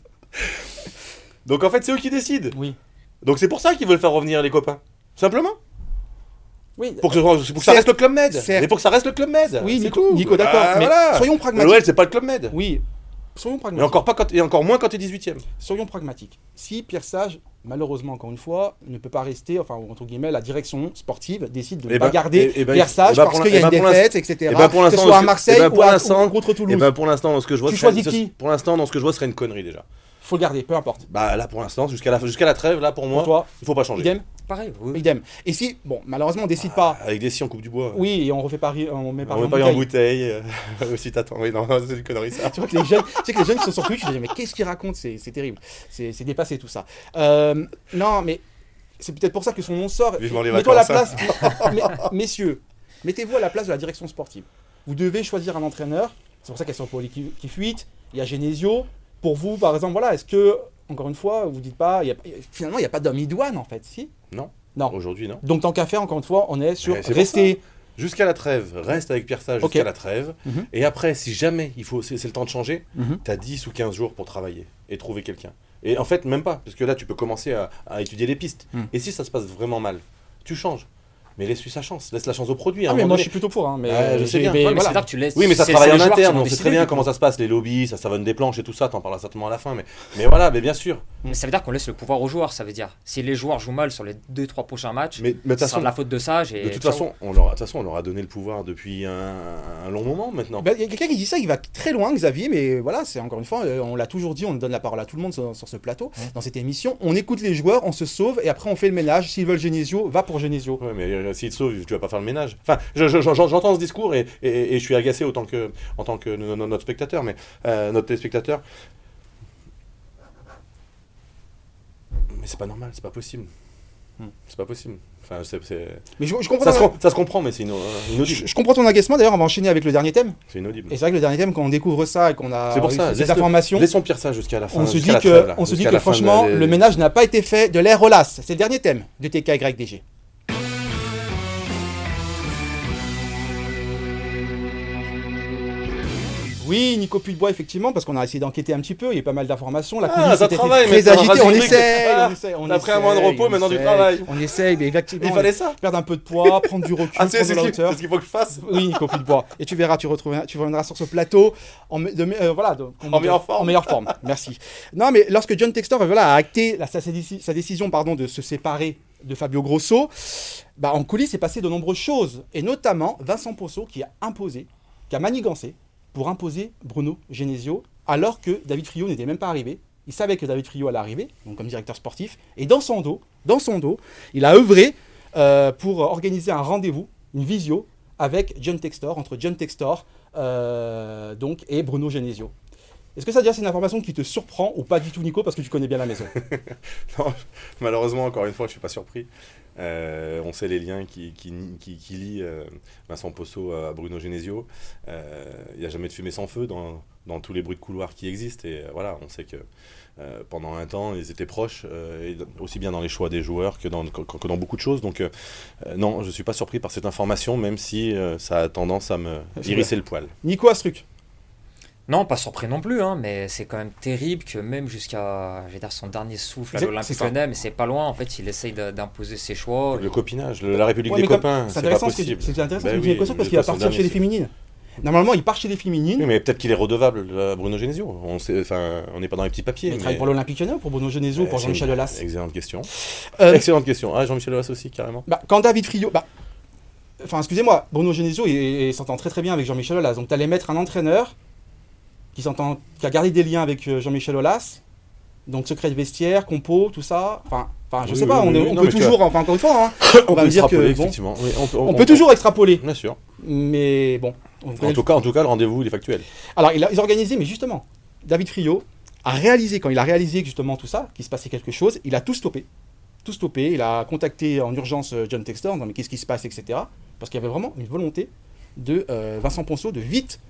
Donc en fait, c'est eux qui décident. Oui. Donc c'est pour ça qu'ils veulent faire revenir les copains. Simplement. Oui. Pour que, pour que ça reste le Club Med. Mais pour que ça reste le Club Med. Oui, Nico, Nico d'accord. Ah, mais voilà. Soyons pragmatiques. L'O L, c'est pas le Club Med. Oui. Soyons pragmatiques. Et encore, pas quand, et encore moins quand tu es dix-huitième. Soyons pragmatiques. Si Pierre Sage, malheureusement, encore une fois, ne peut pas rester, enfin, entre guillemets, la direction sportive décide de ne ben, pas garder et, et ben, Pierre Sage ben, parce qu'il y a une défaite, et cetera. Et ben pour que ce soit à Marseille ben ou, à, ou contre Toulouse. Et ben pour l'instant, dans ce que je vois, tu choisis qui? Pour l'instant, dans ce que je vois, ce serait une connerie déjà. Faut le garder, peu importe. Bah là pour l'instant, jusqu'à la, jusqu'à la trêve, là pour moi, pour toi, il faut pas changer. Idem. Pareil. Oui. Idem. Et si, bon, malheureusement on décide ah, pas. Avec des scies on coupe du bois. Oui, et on refait pas, on met pas on met pas en bouteille. Euh, aussi t'attends. Oui, non, c'est une connerie ça. Tu vois que les jeunes, tu sais que les jeunes qui sont sur Twitch, je dis mais qu'est-ce qu'ils racontent, c'est, c'est terrible, c'est, c'est dépassé tout ça. Euh, non, mais c'est peut-être pour ça que son nom sort. Vivement les Mets-toi à la vacances. place, mais, messieurs, mettez-vous à la place de la direction sportive. Vous devez choisir un entraîneur. C'est pour ça qu'il y a Sampaoli qui, qui fuite. Il y a Genesio. Pour vous, par exemple, voilà, est-ce que encore une fois, vous dites pas, y a, finalement, il n'y a pas d'homme idoine, en fait, si? Non. Non. Aujourd'hui, non. Donc, tant qu'à faire, encore une fois, on est sur Mais c'est rester... Jusqu'à la trêve, reste avec Pierre Sage jusqu'à Ok. la trêve. Mhm. Et après, si jamais il faut, c'est, c'est le temps de changer, Mhm. tu as dix ou quinze jours pour travailler et trouver quelqu'un. Et en fait, même pas, parce que là, tu peux commencer à, à étudier les pistes. Mhm. Et si ça se passe vraiment mal, tu changes. Mais laisse-lui sa chance, laisse la chance au produit. à Ah, un mais moment moi, donné. je suis plutôt pour, hein, mais... Ouais, je sais j'ai- bien. mais Ouais, mais voilà. c'est-à-dire que tu laisses. Oui, mais ça c'est- travaille c'est en les joueurs qui interne, vont on sait décider, très bien du coup. comment ça se passe, les lobbies, ça savonne des planches et tout ça, t'en parleras certainement à la fin. Mais, mais voilà, mais bien sûr. Mais ça veut dire qu'on laisse le pouvoir aux joueurs, ça veut dire. Si les joueurs jouent mal sur les deux trois prochains matchs, Mais, mais de toute ça sera façon, de la faute de Sage. Et de toute ciao. façon, on leur, a- de toute façon, on leur a donné le pouvoir depuis un, un long moment maintenant. Bah, il y a quelqu'un qui dit ça, il va très loin, Xavier, mais voilà, c'est encore une fois, euh, on l'a toujours dit, on donne la parole à tout le monde sur, sur ce plateau, dans cette émission. On écoute les joueurs, on se sauve, et après on fait le ménage. S'ils veulent Genesio, va pour Genesio. Ouais, mais euh, s'il te sauve, tu vas pas faire le ménage. Enfin, je- je- je- j'entends ce discours et, et- et je suis agacé autant que, en tant que no- no- notre spectateur, mais euh, notre téléspectateur. Mais c'est pas normal, c'est pas possible. Hmm. C'est pas possible. Enfin, c'est, c'est- Mais je, je comprends, Ça, se, ton- com- ça se comprend, mais c'est ino- je, inaudible. je comprends ton agacement. D'ailleurs, on va enchaîner avec le dernier thème. C'est inaudible. Et c'est vrai que le dernier thème, quand on découvre ça et qu'on a C'est pour ça, ces laisse-le- informations, Laissons Pierre ça jusqu'à la fin. on se jusqu'à dit la que, trêve, là, on se dit jusqu'à que la fin de franchement, la- le ménage n'a pas été fait de l'air relasse. C'est le dernier thème de T K Y D G. Oui, Nico Puybois, effectivement, parce qu'on a essayé d'enquêter un petit peu, il y a pas mal d'informations. La Ah, coulisse ça était travaille, très maintenant, agitée. On Racing League. essaye, Ah, on essaye, on t'as pris un mois de essaye, repos, on maintenant du essaye, travail. On essaye, mais effectivement, Il fallait ça. perdre un peu de poids, prendre du recul, Ah, c'est, prendre c'est, de la ce qu'il- hauteur. c'est ce qu'il faut que je fasse. Oui, Nico Puybois. Et tu verras, tu, retrouveras, tu reviendras sur ce plateau en, me- de, me- euh, voilà, de- En meilleure forme. En meilleure forme, merci. Non, mais lorsque John Textor voilà, a acté la- sa, sa déci- sa décision pardon, de se séparer de Fabio Grosso, bah, en coulisses, s'est passé de nombreuses choses. Et notamment, Vincent Posso qui a imposé, qui a manigancé pour imposer Bruno Genesio, alors que David Friot n'était même pas arrivé. Il savait que David Friot allait arriver, donc comme directeur sportif. Et dans son dos, dans son dos, il a œuvré euh, pour organiser un rendez-vous, une visio, avec John Textor, entre John Textor euh, donc, et Bruno Genesio. Est-ce que ça déjà c'est une information qui te surprend ou pas du tout, Nico, parce que tu connais bien la maison? Non, malheureusement, encore une fois, je suis pas surpris. Euh, on sait les liens qui, qui, qui, qui lient euh, Vincent Posso à Bruno Genesio. Euh, Il n'y a jamais de fumée sans feu dans, dans tous les bruits de couloir qui existent. Et euh, voilà, on sait que euh, pendant un temps, ils étaient proches, euh, et aussi bien dans les choix des joueurs que dans, que, que dans beaucoup de choses. Donc euh, non, je ne suis pas surpris par cette information, même si euh, ça a tendance à me C'est hérisser le poil. Nico Astruc. Non, pas surpris non plus, hein, mais c'est quand même terrible que même jusqu'à je vais dire, son dernier souffle à C'est- l'Olympique c'est ça. Lyonnais, mais c'est pas loin, en fait, il essaye de- d'imposer ses choix. Le copinage, le- la République Ouais, des mais comme- copains, C'est c'est pas intéressant, ce que- possible. c'est intéressant Ben ce que tu oui, dis avec Astruc, parce mais qu'il va son partir dernier chez les souffle. féminines. Normalement, il part chez les féminines. Oui, mais peut-être qu'il est redevable, là, Bruno Genesio. On sait, enfin, on n'est pas dans les petits papiers. Mais il travaille pour l'Olympique Lyonnais ou pour Bruno Genesio ou pour Euh, Jean-Michel c'est une Aulas. Excellente question. Euh, Excellente question. Ah, Jean-Michel Aulas aussi, carrément. bah, quand David Friot. Bah, enfin, excusez-moi, Bruno Genesio il, il s'entend très très bien avec Jean-Michel Aulas. Donc, tu allais mettre un entraîneur qui, s'entend, qui a gardé des liens avec euh, Jean-Michel Aulas. Donc, secret de vestiaire, compo, tout ça. Enfin, enfin je Oui, sais oui, pas, oui, on, est- oui, on non, peut mais tu toujours, enfin, encore une fois, hein, on, va peut me dire que. extrapoler, Bon, effectivement. Oui, on, peut- on peut toujours extrapoler. Bien sûr. Mais bon. on connaît En le- tout, cas, en tout cas, le rendez-vous, il est factuel. Alors, il a, ils ont organisé, mais justement, David Friot a réalisé, quand il a réalisé que justement tout ça, qu'il se passait quelque chose, il a tout stoppé. Tout stoppé. Il a contacté en urgence euh, John Textor, en disant mais qu'est-ce qui se passe, et cetera. Parce qu'il y avait vraiment une volonté de euh, Vincent Posso de vite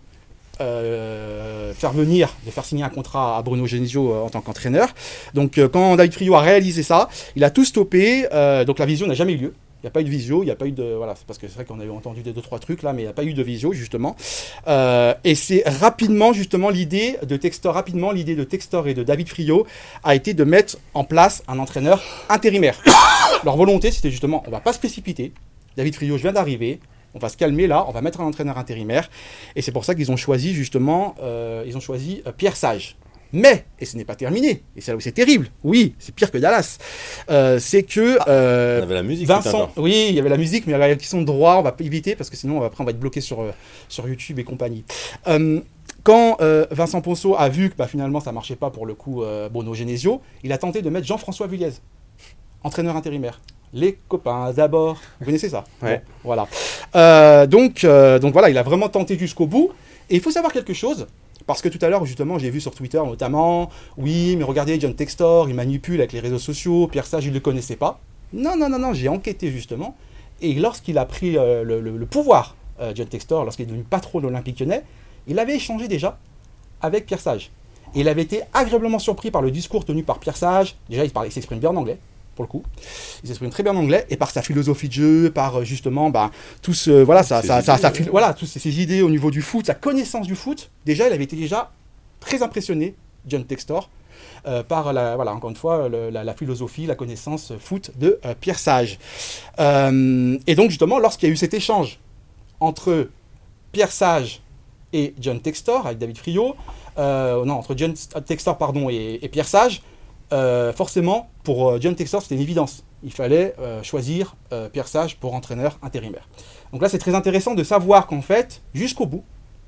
euh, faire venir, de faire signer un contrat à Bruno Genesio euh, en tant qu'entraîneur. Donc, euh, quand David Friot a réalisé ça, il a tout stoppé. euh, donc, la visio n'a jamais eu lieu. Il n'y a pas eu de visio, il n'y a pas eu de... Voilà, c'est parce que c'est vrai qu'on a eu entendu des deux, trois trucs là, mais il n'y a pas eu de visio, justement. Euh, et c'est rapidement, justement, l'idée de Textor, rapidement, l'idée de Textor et de David Friot a été de mettre en place un entraîneur intérimaire. Leur volonté, c'était justement, on ne va pas se précipiter. David Friot, je viens d'arriver. On va se calmer là, on va mettre un entraîneur intérimaire. Et c'est pour ça qu'ils ont choisi, justement, euh, ils ont choisi euh, Pierre Sage. Mais, et ce n'est pas terminé, et c'est là où c'est terrible, oui, c'est pire que Dallas, euh, c'est que euh, On avait la musique. tout un Vincent, temps. oui, il y avait la musique, mais la question de droit, on va pas éviter, parce que sinon après on va être bloqué sur, euh, sur YouTube et compagnie. Euh, quand euh, Vincent Posso a vu que bah, finalement ça marchait pas pour le coup euh, Bruno Genesio, il a tenté de mettre Jean-François Vuillez, entraîneur intérimaire. Les copains d'abord, vous connaissez ça? Ouais. Bon, voilà. Euh, donc, euh, donc voilà, il a vraiment tenté jusqu'au bout, et il faut savoir quelque chose. Parce que tout à l'heure, justement, j'ai vu sur Twitter notamment, oui, mais regardez, John Textor, il manipule avec les réseaux sociaux, Pierre Sage, il ne le connaissait pas. Non, non, non, non, j'ai enquêté justement. Et lorsqu'il a pris euh, le, le- le pouvoir, euh, John Textor, lorsqu'il est devenu patron de l'Olympique Lyonnais, il avait échangé déjà avec Pierre Sage. Et il avait été agréablement surpris par le discours tenu par Pierre Sage. Déjà, il, parlait, il s'exprime bien en anglais, pour le coup. Il s'exprime très bien en anglais, et par sa philosophie de jeu, par justement bah, tout ce, voilà, sa, sa, idées, sa, sa, ouais. voilà, toutes ses, ses idées au niveau du foot, sa connaissance du foot. Déjà, il avait été déjà très impressionné, John Textor, euh, par, la, voilà, encore une fois, le, la, la philosophie, la connaissance foot de euh, Pierre Sage. Euh, et donc, justement, lorsqu'il y a eu cet échange entre Pierre Sage et John Textor, avec David Friot, euh, non, entre John Textor pardon, et, et Pierre Sage, euh, forcément, pour John Textor, c'était une évidence. Il fallait euh, choisir euh, Pierre Sage pour entraîneur intérimaire. Donc là, c'est très intéressant de savoir qu'en fait, jusqu'au bout,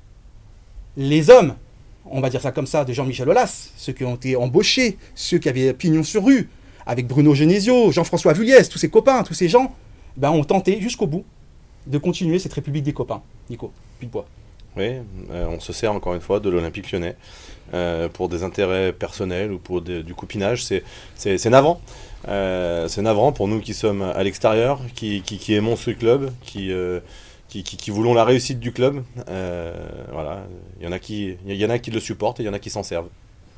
les hommes, on va dire ça comme ça, de Jean-Michel Aulas, ceux qui ont été embauchés, ceux qui avaient pignon sur rue, avec Bruno Genesio, Jean-François Vulliez, tous ces copains, tous ces gens, ben, ont tenté jusqu'au bout de continuer cette République des copains. Nico, puis de poids. Oui, euh, on se sert encore une fois de l'Olympique Lyonnais euh, pour des intérêts personnels ou pour des, du copinage. C'est, c'est, c'est navrant. Euh, c'est navrant pour nous qui sommes à l'extérieur, qui, qui, qui aimons ce club, qui, euh, qui, qui, qui voulons la réussite du club. Euh, voilà, il y en a qui, il y en a qui le supportent et il y en a qui s'en servent.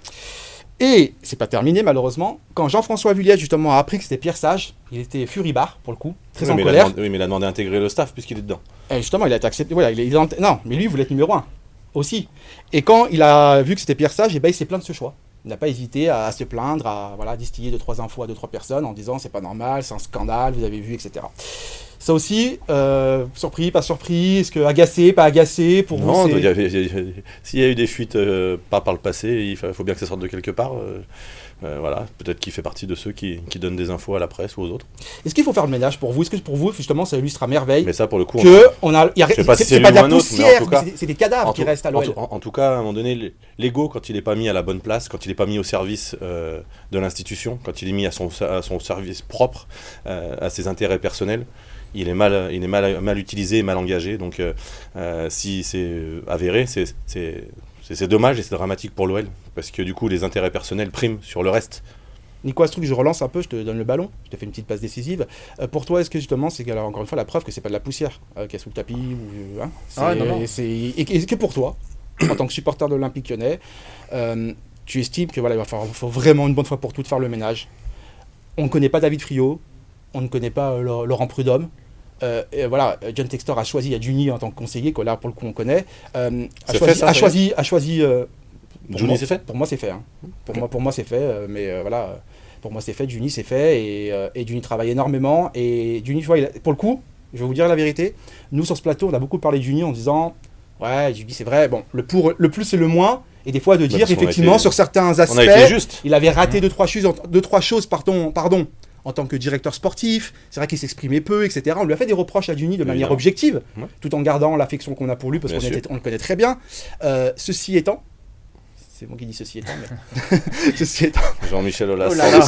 Et c'est pas terminé malheureusement. Quand Jean-François Vulliez justement a appris que c'était Pierre Sage, il était furibard pour le coup, très oui, en mais colère. Demandé, oui, mais il a demandé à intégrer le staff puisqu'il est dedans. Et justement, il a été accepté. Voilà, il est, il est, non, mais lui, il voulait être numéro un aussi. Et quand il a vu que c'était Pierre Sage, eh ben, il s'est plaint de ce choix. Il n'a pas hésité à, à se plaindre, à voilà, distiller deux trois infos à deux trois personnes en disant c'est pas normal, c'est un scandale, vous avez vu, et cetera. Ça aussi, euh, surpris, pas surpris, est-ce que agacé, pas agacé pour non, vous c'est... y avait, y a, s'il y a eu des fuites euh, pas par le passé, il faut, faut bien que ça sorte de quelque part. Euh, euh, voilà, peut-être qu'il fait partie de ceux qui, qui donnent des infos à la presse ou aux autres. Est-ce qu'il faut faire le ménage pour vous? Est-ce que pour vous, justement, ça illustre à merveille? Mais ça, pour le coup, que on a, y a, je sais pas c'est, si c'est, c'est pas de la autre, poussière, mais en tout cas, mais c'est, c'est des cadavres qui tout, restent à l'O L. En, en, en tout cas, à un moment donné, l'ego, quand il n'est pas mis à la bonne place, quand il n'est pas mis au service euh, de l'institution, quand il est mis à son, à son service propre, euh, à ses intérêts personnels, il est mal, il est mal, mal utilisé, mal engagé. Donc, euh, euh, si c'est avéré, c'est, c'est, c'est, c'est dommage et c'est dramatique pour l'O L, parce que du coup, les intérêts personnels priment sur le reste. Nico Astruc, je relance un peu, je te donne le ballon, je te fais une petite passe décisive. Euh, pour toi, est-ce que justement, c'est alors, encore une fois la preuve que c'est pas de la poussière euh, qui est sous le tapis ou, hein, c'est, ah, non, non. C'est, et est-ce que pour toi, en tant que supporter de l'Olympique Lyonnais, euh, tu estimes que voilà, il va falloir, faut vraiment une bonne fois pour toutes faire le ménage. On ne connaît pas David Friot, on ne connaît pas euh, Laurent Prudhomme. Euh, et voilà, John Textor a choisi, il y a Juni en tant que conseiller, que là pour le coup on connaît, euh, a, choisi, fait, ça, a, choisi, a choisi, euh, pour Juni c'est fait. Pour moi c'est fait, hein. pour, okay. moi, pour moi c'est fait, euh, mais euh, voilà, pour moi c'est fait, Juni c'est fait, et, euh, et Juni travaille énormément, et Juni, tu vois, il a, pour le coup, je vais vous dire la vérité, nous sur ce plateau on a beaucoup parlé de Juni en disant, ouais, Juni c'est vrai, bon, le, pour, le plus et le moins, et des fois de dire effectivement été, sur certains aspects, il avait raté mmh. deux, trois choses, deux, trois choses pardon, pardon, en tant que directeur sportif, c'est vrai qu'il s'exprimait peu, et cetera. On lui a fait des reproches à Juni de manière oui, objective, ouais. tout en gardant l'affection qu'on a pour lui, parce bien qu'on était, on le connaît très bien. Euh, ceci étant, c'est moi qui dis ceci étant, mais... ceci étant... Jean-Michel Aulas, oh là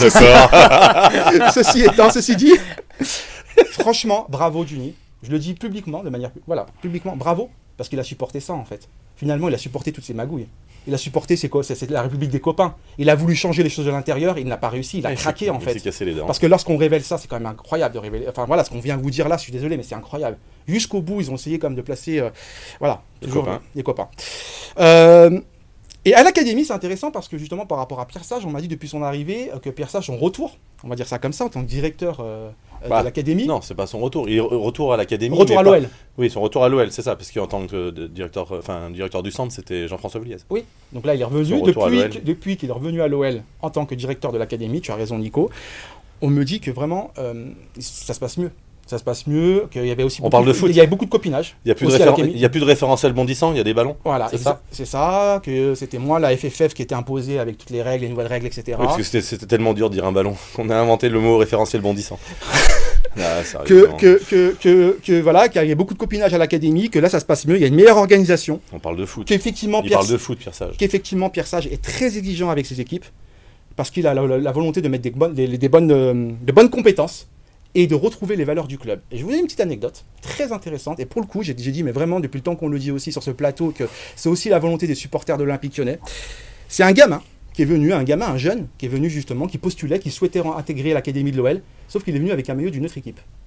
là. Ceci étant, ceci dit, franchement, bravo Juni. Je le dis publiquement, de manière... Voilà, publiquement, bravo, parce qu'il a supporté ça, en fait. Finalement, il a supporté toutes ces magouilles. Il a supporté, c'est quoi? C'est, c'est la République des copains. Il a voulu changer les choses de l'intérieur, il n'a pas réussi, il a et craqué en fait. Il s'est cassé les dents. Parce que lorsqu'on révèle ça, c'est quand même incroyable de révéler. Enfin voilà, ce qu'on vient vous dire là, je suis désolé, mais c'est incroyable. Jusqu'au bout, ils ont essayé quand même de placer, euh, voilà, les toujours copains. Les copains. Euh, et à l'académie, c'est intéressant parce que justement par rapport à Pierre Sage, on m'a dit depuis son arrivée euh, que Pierre Sage, son retour, on va dire ça comme ça, en tant que directeur euh, bah, de l'académie. Non, c'est pas son retour. Il retour à l'académie. Retour à l'O L. Pas... Oui, son retour à l'O L, c'est ça, parce qu'en tant que directeur, enfin directeur du centre, c'était Jean-François Vulliez. Oui. Donc là, il est revenu depuis, que, depuis qu'il est revenu à l'O L en tant que directeur de l'académie. Tu as raison, Nico. On me dit que vraiment, euh, ça se passe mieux. Ça se passe mieux, qu'il y avait aussi on parle de, de foot. Il y avait beaucoup de copinage. Il n'y a, référen- a plus de référentiel bondissant, il y a des ballons. Voilà, c'est ça. C'est ça, que c'était moi, la F F F, qui était imposée avec toutes les règles, les nouvelles règles, et cetera. Oui, parce que c'était, c'était tellement dur de dire un ballon qu'on a inventé le mot référentiel bondissant. Ah, que, que, que, que, que voilà, qu'il y a beaucoup de copinage à l'académie, que là ça se passe mieux, il y a une meilleure organisation. On parle de foot. Qu'effectivement, il Pierre, parle de foot, Pierre Sage. Qu'effectivement, Pierre Sage est très exigeant avec ses équipes, parce qu'il a la, la, la volonté de mettre des bonnes, des, des bonnes, euh, de bonnes compétences et de retrouver les valeurs du club. Et je vous donne une petite anecdote très intéressante, et pour le coup, j'ai, j'ai dit, mais vraiment, depuis le temps qu'on le dit aussi sur ce plateau, que c'est aussi la volonté des supporters de l'Olympique Lyonnais. C'est un gamin qui est venu, un gamin, un jeune, qui est venu justement, qui postulait, qui souhaitait intégrer l'académie de l'O L, sauf qu'il est venu avec un maillot d'une autre équipe.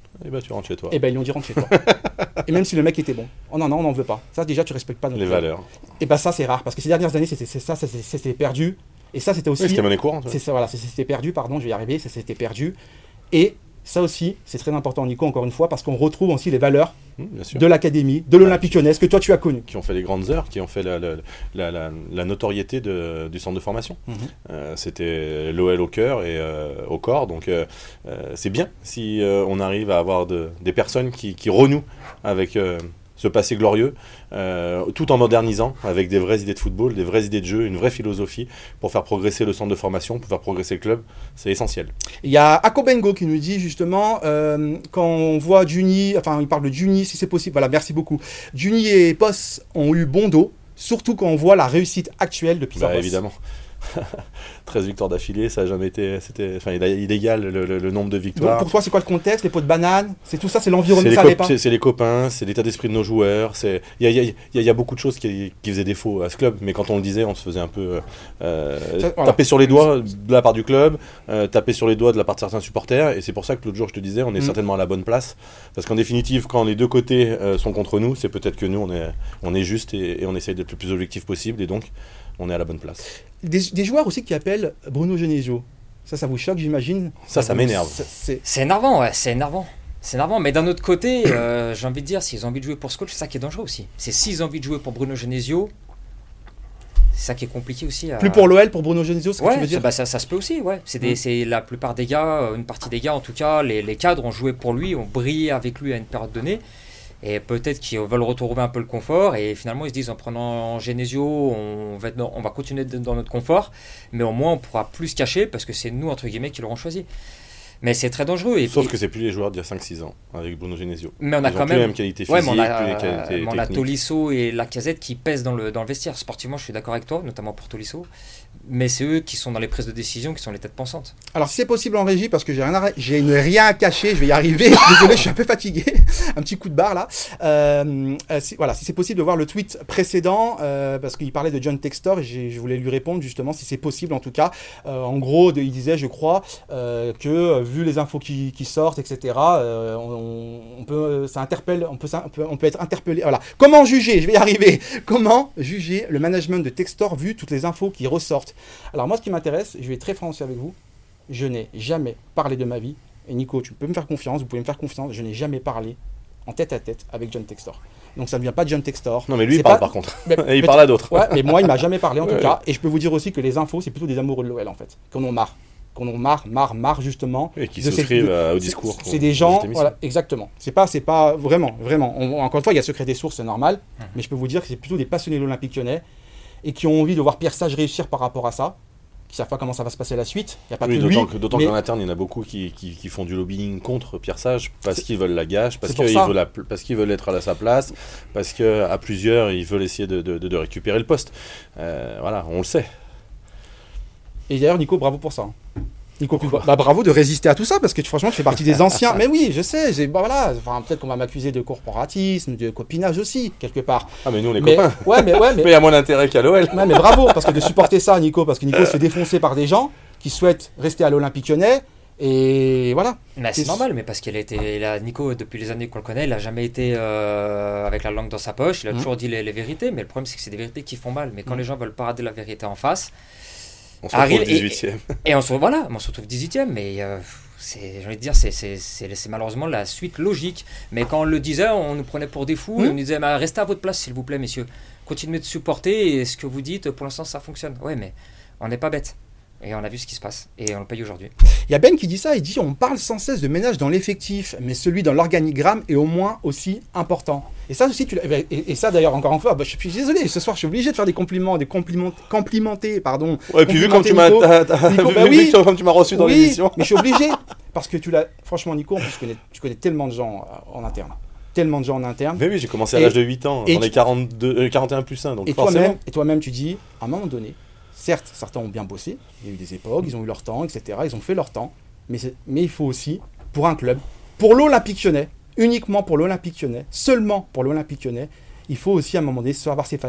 Et bah tu rentres chez toi. Et ben ils lui ont dit rentre chez toi. Et même si le mec était bon. Oh non, non, on n'en veut pas. Ça, déjà, tu respectes pas notre Les club. valeurs. Et ben ça, c'est rare. Parce que ces dernières années, c'était c'est ça, ça, c'est- c'était perdu. Et ça, c'était aussi. Oui, c'était monnaie courante. ouais. C'est ça, voilà, c'est- c'était perdu, pardon, je vais y arriver, ça s'était perdu. Et ça aussi, c'est très important, Nico, encore une fois, parce qu'on retrouve aussi les valeurs Mmh, bien sûr. de l'académie, de l'Olympique Lyonnais, que toi tu as connu. Qui ont fait les grandes heures, qui ont fait la, la, la, la, la notoriété de, du centre de formation. Mhm. Euh, c'était l'O L au cœur et euh, au corps, donc euh, euh, c'est bien si euh, on arrive à avoir de, des personnes qui, qui renouent avec euh, ce passé glorieux, euh, tout en modernisant, avec des vraies idées de football, des vraies idées de jeu, une vraie philosophie, pour faire progresser le centre de formation, pour faire progresser le club, c'est essentiel. Il y a Akobengo qui nous dit justement, euh, quand on voit Juni, enfin il parle de Juni, si c'est possible, voilà, merci beaucoup. Juni et Poss ont eu bon dos, surtout quand on voit la réussite actuelle de Pisa Bah, Boss. évidemment. treize victoires d'affilée, ça a jamais été. C'était, enfin, il, a- il égale le, le- le nombre de Donc victoires. pour toi, c'est quoi le contexte? Les pots de banane? C'est tout ça, c'est C'est l'environnement, les, ça cop- n'est pas? c'est- c'est les copains, c'est l'état d'esprit de nos joueurs. c'est- Il y a, il y a- il y a- il y a beaucoup de choses qui, qui faisaient défaut à ce club, mais quand on le disait, on se faisait un peu euh, Ça, voilà. taper sur les doigts de la part du club, euh, taper sur les doigts de la part de certains supporters. Et c'est pour ça que l'autre jour, je te disais, on est Mm. certainement à la bonne place. Parce qu'en définitive, quand les deux côtés euh, sont contre nous, c'est peut-être que nous, on est, on est juste et, et on essaye d'être le plus objectif possible. Et donc, on est à la bonne place. Des, des joueurs aussi qui appellent Bruno Genesio. Ça, ça vous choque, j'imagine? Ça, ça vous- m'énerve. ça- c'est- C'est énervant, ouais, c'est énervant. C'est énervant, mais d'un autre côté, euh, j'ai envie de dire, s'ils ont envie de jouer pour ce coach, c'est ça qui est dangereux aussi. C'est s'ils ont envie de jouer pour Bruno Genesio, c'est ça qui est compliqué aussi. à- Plus pour l'O L, pour Bruno Genesio, c'est ce que tu Ouais, veux dire? ça, bah, ça, ça se peut aussi, ouais. C'est des- Mm. c'est la plupart des gars, euh, une partie des gars en tout cas, les, les cadres ont joué pour lui, ont brillé avec lui à une période donnée. Et peut-être qu'ils veulent retrouver un peu le confort. Et finalement, ils se disent en prenant Genesio, on va, être dans- on va continuer d'être dans notre confort. Mais au moins, on pourra plus se cacher parce que c'est nous, entre guillemets, qui l'auront choisi. Mais c'est très dangereux. Et, Sauf et- que c'est plus les joueurs d'il y a cinq six ans, avec Bruno Genesio. mais on a Ils ont quand plus même. les mêmes qualités physiques, Ouais, mais on a, plus les euh, qualités mais on a techniques. Tolisso et Lacazette qui pèsent dans le, dans le vestiaire. Sportivement, je suis d'accord avec toi, notamment pour Tolisso. Mais c'est eux qui sont dans les prises de décision, qui sont les têtes pensantes. Alors, si c'est possible en régie, parce que j'ai rien à, j'ai une- rien à cacher, je vais y arriver. Désolé, je suis un peu fatigué. Un petit coup de barre là. Euh, euh, si, voilà, si c'est possible de voir le tweet précédent, euh, parce qu'il parlait de John Textor, et j'ai- je voulais lui répondre justement si c'est possible en tout cas. Euh, en gros, de- il disait, je crois, euh, que euh, vu les infos qui, qui sortent, et cetera, euh, on, on peut, ça interpelle, on peut, ça- on peut, on peut être interpellé. Voilà. Comment juger? Je vais y arriver. Comment juger le management de Textor vu toutes les infos qui ressortent? Alors moi, ce qui m'intéresse, je vais être très franc aussi avec vous, je n'ai jamais parlé de ma vie, et Nico, tu peux me faire confiance, vous pouvez me faire confiance, je n'ai jamais parlé en tête à tête avec John Textor. Donc ça ne vient pas de John Textor. Non, mais lui, C'est il parle pas- par contre. Mais- Et il mais- parle à d'autres. Ouais, mais moi, il m'a jamais parlé en tout Ouais. cas, et je peux vous dire aussi que les infos, c'est plutôt des amoureux de l'O L en fait, qu'on en marre. Qu'on en marre, marre, marre justement. Et qui de ces- souscrivent de- euh, au c'est- discours. C'est qu'on- des de gens, cette émission. voilà, exactement. C'est pas, c'est pas vraiment, vraiment. On- encore une fois, il y a secret des sources, c'est normal, mais je peux vous dire que c'est plutôt des passionnés de l'Olympique Lyonnais et qui ont envie de voir Pierre Sage réussir par rapport à ça, qui savent pas comment ça va se passer la suite. Il y a pas Oui, que lui. d'autant que- d'autant mais- qu'en interne, il y en a beaucoup qui, qui, qui font du lobbying contre Pierre Sage parce C'est- qu'ils veulent la gâche, parce c'est pour qu'ils ça. veulent, la- parce qu'ils veulent être à sa place, parce qu'à plusieurs, ils veulent essayer de, de- de récupérer le poste. Euh, voilà, on le sait. Et d'ailleurs, Nico, bravo pour ça. hein. Nico, bah, bravo de résister à tout ça, parce que tu- franchement, tu fais partie des anciens. Mais oui, je sais, j'ai- bah, voilà. Enfin, peut-être qu'on va m'accuser de corporatisme, de copinage aussi, quelque part. Ah, mais nous, on est Mais, copains. ouais, mais, ouais, mais, Mais il y a moins d'intérêt qu'à l'O L. ouais, mais bravo, parce que de supporter ça, Nico, parce que Nico se fait défoncer par des gens qui souhaitent rester à l'Olympique Lyonnais. Et voilà. Mais c'est C'est- normal, mais parce qu'il a été, il a- Nico, depuis les années qu'on le connaît, il n'a jamais été euh, avec la langue dans sa poche. Il a Mhm. toujours dit les, les vérités, mais le problème c'est que c'est des vérités qui font mal. Mais quand Mhm. les gens veulent parader la vérité en face, On se Arrive retrouve et- dix-huitième. et on se voilà, on se retrouve dix-huitième, mais euh, c'est, j'ai envie de dire, c'est, c'est, c'est, c'est malheureusement la suite logique. Mais quand on le disait, on nous prenait pour des fous, Mhm. et on nous disait, bah, restez à votre place s'il vous plaît, messieurs. Continuez de supporter, et ce que vous dites, pour l'instant, ça fonctionne. Ouais, mais on n'est pas bêtes. Et on a vu ce qui se passe, et on le paye aujourd'hui. Il y a Ben qui dit ça, il dit on parle sans cesse de ménage dans l'effectif, mais celui dans l'organigramme est au moins aussi important. Et ça aussi, tu l'as- et, et ça d'ailleurs, encore une fois, bah, je suis désolé, ce soir je suis obligé de faire des compliments, des compliments, complimenter, pardon. Ouais, et puis vu comme tu complimenter m'as Nico. t'as- t'as- Nico, vu- bah vu oui. que comme tu m'as reçu dans Oui, l'émission. mais je suis obligé, parce que tu l'as, franchement Nico, en plus, tu connais, tu connais tellement de gens euh, en interne, tellement de gens en interne. Mais oui, j'ai commencé à Et- l'âge de huit ans. et J'en ai tu- quarante-deux, euh, quarante et un plus un, donc Et forcément. toi-même, et toi-même, tu dis, à un moment donné, certes, certains ont bien bossé, il y a eu des époques, ils ont eu leur temps, et cetera. Ils ont fait leur temps, mais, c'est- mais il faut aussi, pour un club, pour l'Olympique Lyonnais, uniquement pour l'Olympique Lyonnais, seulement pour l'Olympique Lyonnais, il faut aussi à un moment donné savoir s'effacer,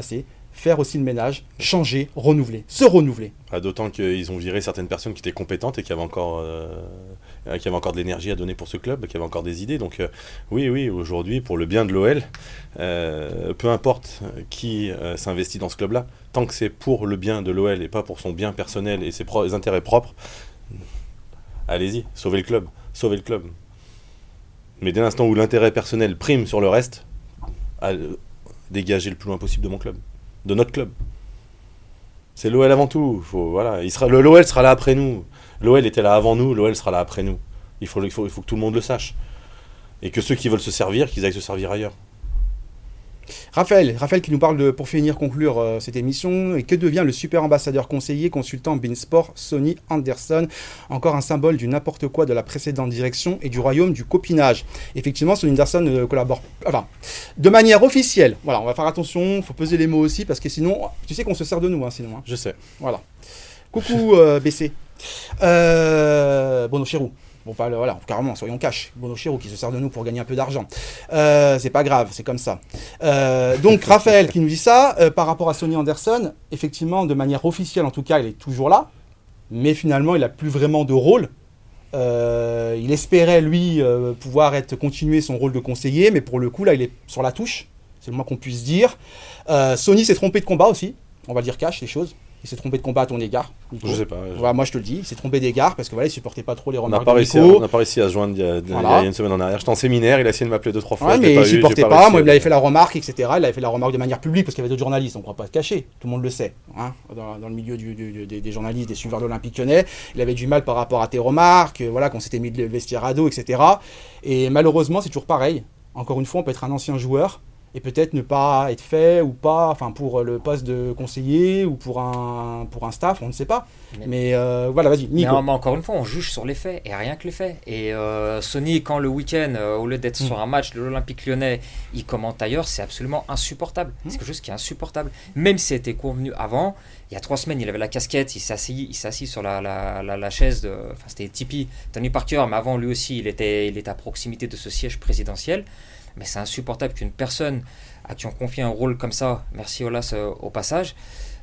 faire aussi le ménage, changer, renouveler, se renouveler. Ah, d'autant qu'ils ont viré certaines personnes qui étaient compétentes et qui avaient encore, euh, qui avaient encore de l'énergie à donner pour ce club, qui avaient encore des idées. Donc euh, oui, oui, aujourd'hui, pour le bien de l'O L, euh, peu importe qui euh, s'investit dans ce club-là, tant que c'est pour le bien de l'O L et pas pour son bien personnel et ses pro- intérêts propres, allez-y, sauvez le club, sauvez le club. Mais dès l'instant où l'intérêt personnel prime sur le reste, à, euh, dégagez le plus loin possible de mon club, de notre club. C'est l'O L avant tout. Faut, voilà. Il sera, le, l'O L sera là après nous. L'O L était là avant nous, l'O L sera là après nous. Il faut, il faut, il faut que tout le monde le sache. Et que ceux qui veulent se servir, qu'ils aillent se servir ailleurs. Raphaël, Raphaël qui nous parle de, pour finir, conclure euh, cette émission, et que devient le super ambassadeur conseiller consultant Beansport, Sonny Anderson, encore un symbole du n'importe quoi de la précédente direction et du royaume du copinage. Effectivement, Sonny Anderson euh, collabore, enfin, de manière officielle. Voilà, on va faire attention, il faut peser les mots aussi, parce que sinon, tu sais qu'on se sert de nous, hein, sinon. Hein. Je sais. Voilà. Coucou euh, B C. Euh, Bono Chirou. Bon, pas, voilà, carrément, soyons cash. Bono Chirou qui se sert de nous pour gagner un peu d'argent. Euh, c'est pas grave, c'est comme ça. Euh, donc, Raphaël qui nous dit ça, euh, par rapport à Sonny Anderson, effectivement, de manière officielle en tout cas, il est toujours là, mais finalement, il n'a plus vraiment de rôle. Euh, il espérait, lui, euh, pouvoir être, continuer son rôle de conseiller, mais pour le coup, là, il est sur la touche, c'est le moins qu'on puisse dire. Euh, Sonny s'est trompé de combat aussi, on va le dire cash, les choses. Il s'est trompé de combat à ton égard, Nico. Je sais pas. Je... Voilà, moi je te le dis, il s'est trompé d'égard parce que voilà, il supportait pas trop les remarques on de Nico. À, on n'a pas réussi à se joindre il y, a, voilà. il y a une semaine en arrière. J'étais en séminaire, il a essayé de m'appeler deux, trois fois. Ouais, mais pas il eu, supportait pas. pas, moi il avait fait la remarque, et cetera. Il avait fait la remarque de manière publique parce qu'il y avait d'autres journalistes, on ne pourra pas se cacher, tout le monde le sait. Hein, dans, dans le milieu du, du, du, des, des journalistes, des suiveurs de l'Olympique Lyonnais, il avait du mal par rapport à tes remarques, voilà, qu'on s'était mis le vestiaire à dos, et cetera. Et malheureusement, c'est toujours pareil. Encore une fois, on peut être un ancien joueur et peut-être ne pas être fait ou pas, enfin pour le poste de conseiller ou pour un, pour un staff, on ne sait pas. Mais, mais euh, voilà, vas-y, Nico. Mais, mais encore une fois, on juge sur les faits et rien que les faits. Et euh, Sonny, quand le week-end, euh, au lieu d'être mmh. sur un match de l'Olympique Lyonnais, il commente ailleurs, c'est absolument insupportable. Mmh. C'est quelque chose qui est insupportable. Même si c'était convenu avant, il y a trois semaines, il avait la casquette, il s'est assis, il s'est assis sur la, la, la, la chaise de, enfin c'était Tipeee, Tony Parker, mais avant lui aussi, il était, il était à proximité de ce siège présidentiel. Mais c'est insupportable qu'une personne à qui on confie un rôle comme ça, merci Olas euh, au passage,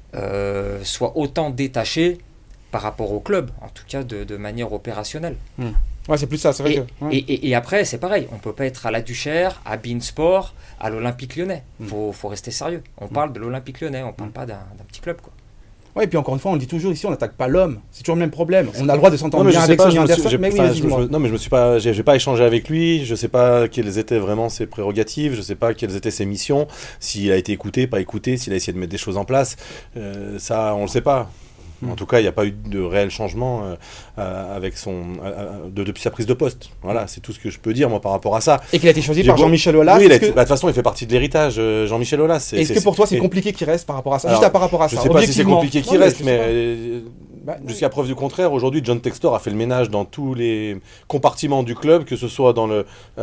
euh, soit autant détachée par rapport au club, en tout cas de, de manière opérationnelle. Mmh. Ouais, c'est plus ça, c'est vrai et, que... Ouais. Et, et, et après, c'est pareil, on ne peut pas être à la Duchère, à Beansport, à l'Olympique Lyonnais. Il mmh. faut, faut rester sérieux. On mmh. parle de l'Olympique Lyonnais, on ne parle mmh. pas d'un, d'un petit club, quoi. Ouais, et puis encore une fois, on le dit toujours ici, on n'attaque pas l'homme. C'est toujours le même problème. On a le droit de s'entendre bien avec Sonny Anderson, mais oui, vas-y, dis-moi. Non, mais je me suis pas, j'ai, j'ai pas échangé avec lui. Je sais pas quelles étaient vraiment ses prérogatives. Je sais pas quelles étaient ses missions. S'il a été écouté, pas écouté, s'il a essayé de mettre des choses en place, euh, ça, on le sait pas. En tout cas, il n'y a pas eu de réel changement euh, euh, avec son, euh, de, depuis sa prise de poste. Voilà, c'est tout ce que je peux dire moi par rapport à ça. Et qu'il a été choisi J'ai par beau... Jean-Michel Aulas. Oui, de que... bah, toute façon, il fait partie de l'héritage, euh, Jean-Michel Aulas. C'est, Est-ce c'est, que pour toi, c'est et... compliqué qu'il reste par rapport à ça Alors, Juste à par rapport à je ça. Je ne sais pas si c'est compliqué qu'il non, reste, mais, mais bah, jusqu'à oui. preuve du contraire, aujourd'hui, John Textor a fait le ménage dans tous les compartiments du club, que ce soit dans le.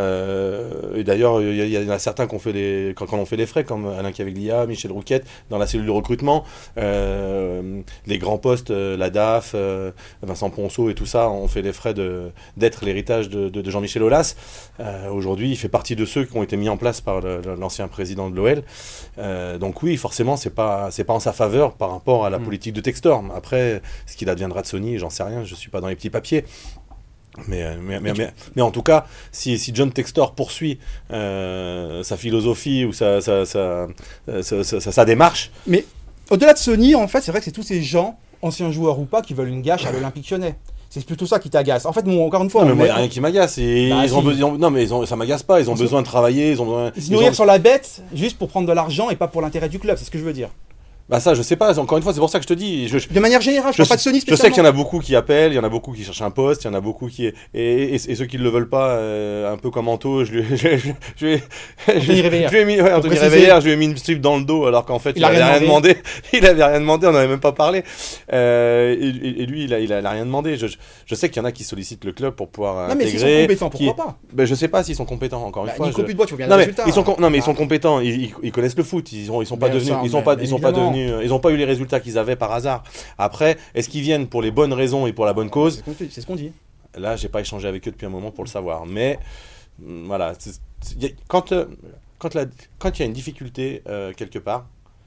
Euh, et d'ailleurs, il y, y en a certains qui ont fait les, quand, quand on fait les frais, comme Alain Caveglia, Michel Rouquette, dans la cellule de recrutement, euh, les grands postes, euh, la D A F, euh, Vincent Ponceau et tout ça, ont fait les frais de, d'être l'héritage de, de, de Jean-Michel Aulas. Euh, aujourd'hui, il fait partie de ceux qui ont été mis en place par le, l'ancien président de l'O L. Euh, donc oui, forcément, c'est pas, c'est pas en sa faveur par rapport à la mmh. politique de Textor. Après, ce qu'il adviendra de Sonny, j'en sais rien, je suis pas dans les petits papiers. Mais, mais, mais, mais, mais en tout cas, si, si John Textor poursuit euh, sa philosophie ou sa, sa, sa, sa, sa, sa, sa démarche... Mais au-delà de Sonny, en fait, c'est vrai que c'est tous ces gens, anciens joueurs ou pas, qui veulent une gâche à l'Olympique Lyonnais. C'est plutôt ça qui t'agace. En fait, bon, encore une fois... Non, mais moi, il n'y a rien qui m'agace. Et bah, ils si. ont besoin... Non, mais ils ont... ça m'agace pas. Ils ont besoin de travailler. Ils ont besoin... Ils se nourrir ont... sur la bête juste pour prendre de l'argent et pas pour l'intérêt du club. C'est ce que je veux dire. Bah ça, je sais pas. Encore une fois, c'est pour ça que je te dis. Je, de manière générale, je, je parle pas de Sonny spécialement. Je sais qu'il y en a beaucoup qui appellent, il y en a beaucoup qui cherchent un poste, il y en a beaucoup qui et, et, et ceux qui ne le veulent pas, euh, un peu comme Anto, je lui, je, je, je, je, Anthony Réveillère. Je lui ai mis, ouais, Anthony Réveillère, je lui ai mis une strip dans le dos alors qu'en fait il, il avait rien demandé. demandé. Il avait rien demandé, on n'avait même pas parlé. Euh, et, et, et lui, il a, il a, il a rien demandé. Je, je sais qu'il y en a qui sollicitent le club pour pouvoir non, intégrer. Mais s'ils sont compétents, pourquoi qui, pas ben, je sais pas s'ils sont compétents. Encore une bah, fois. Nico je... Pudebois, tu vois bien non, les mais résultats. ils sont, non mais ils sont compétents. Ils, ils connaissent le foot. Ils ont, ils sont pas devenus, ils sont pas, ils sont pas devenus, ils ont pas eu les résultats qu'ils avaient par hasard. Après, est-ce qu'ils viennent pour les bonnes raisons et pour la bonne cause ? C'est ce qu'on dit. Là, j'ai pas échangé avec eux depuis un moment pour le savoir. Mais voilà, c'est, c'est, quand euh, quand la, quand il y a une difficulté euh, quelque part,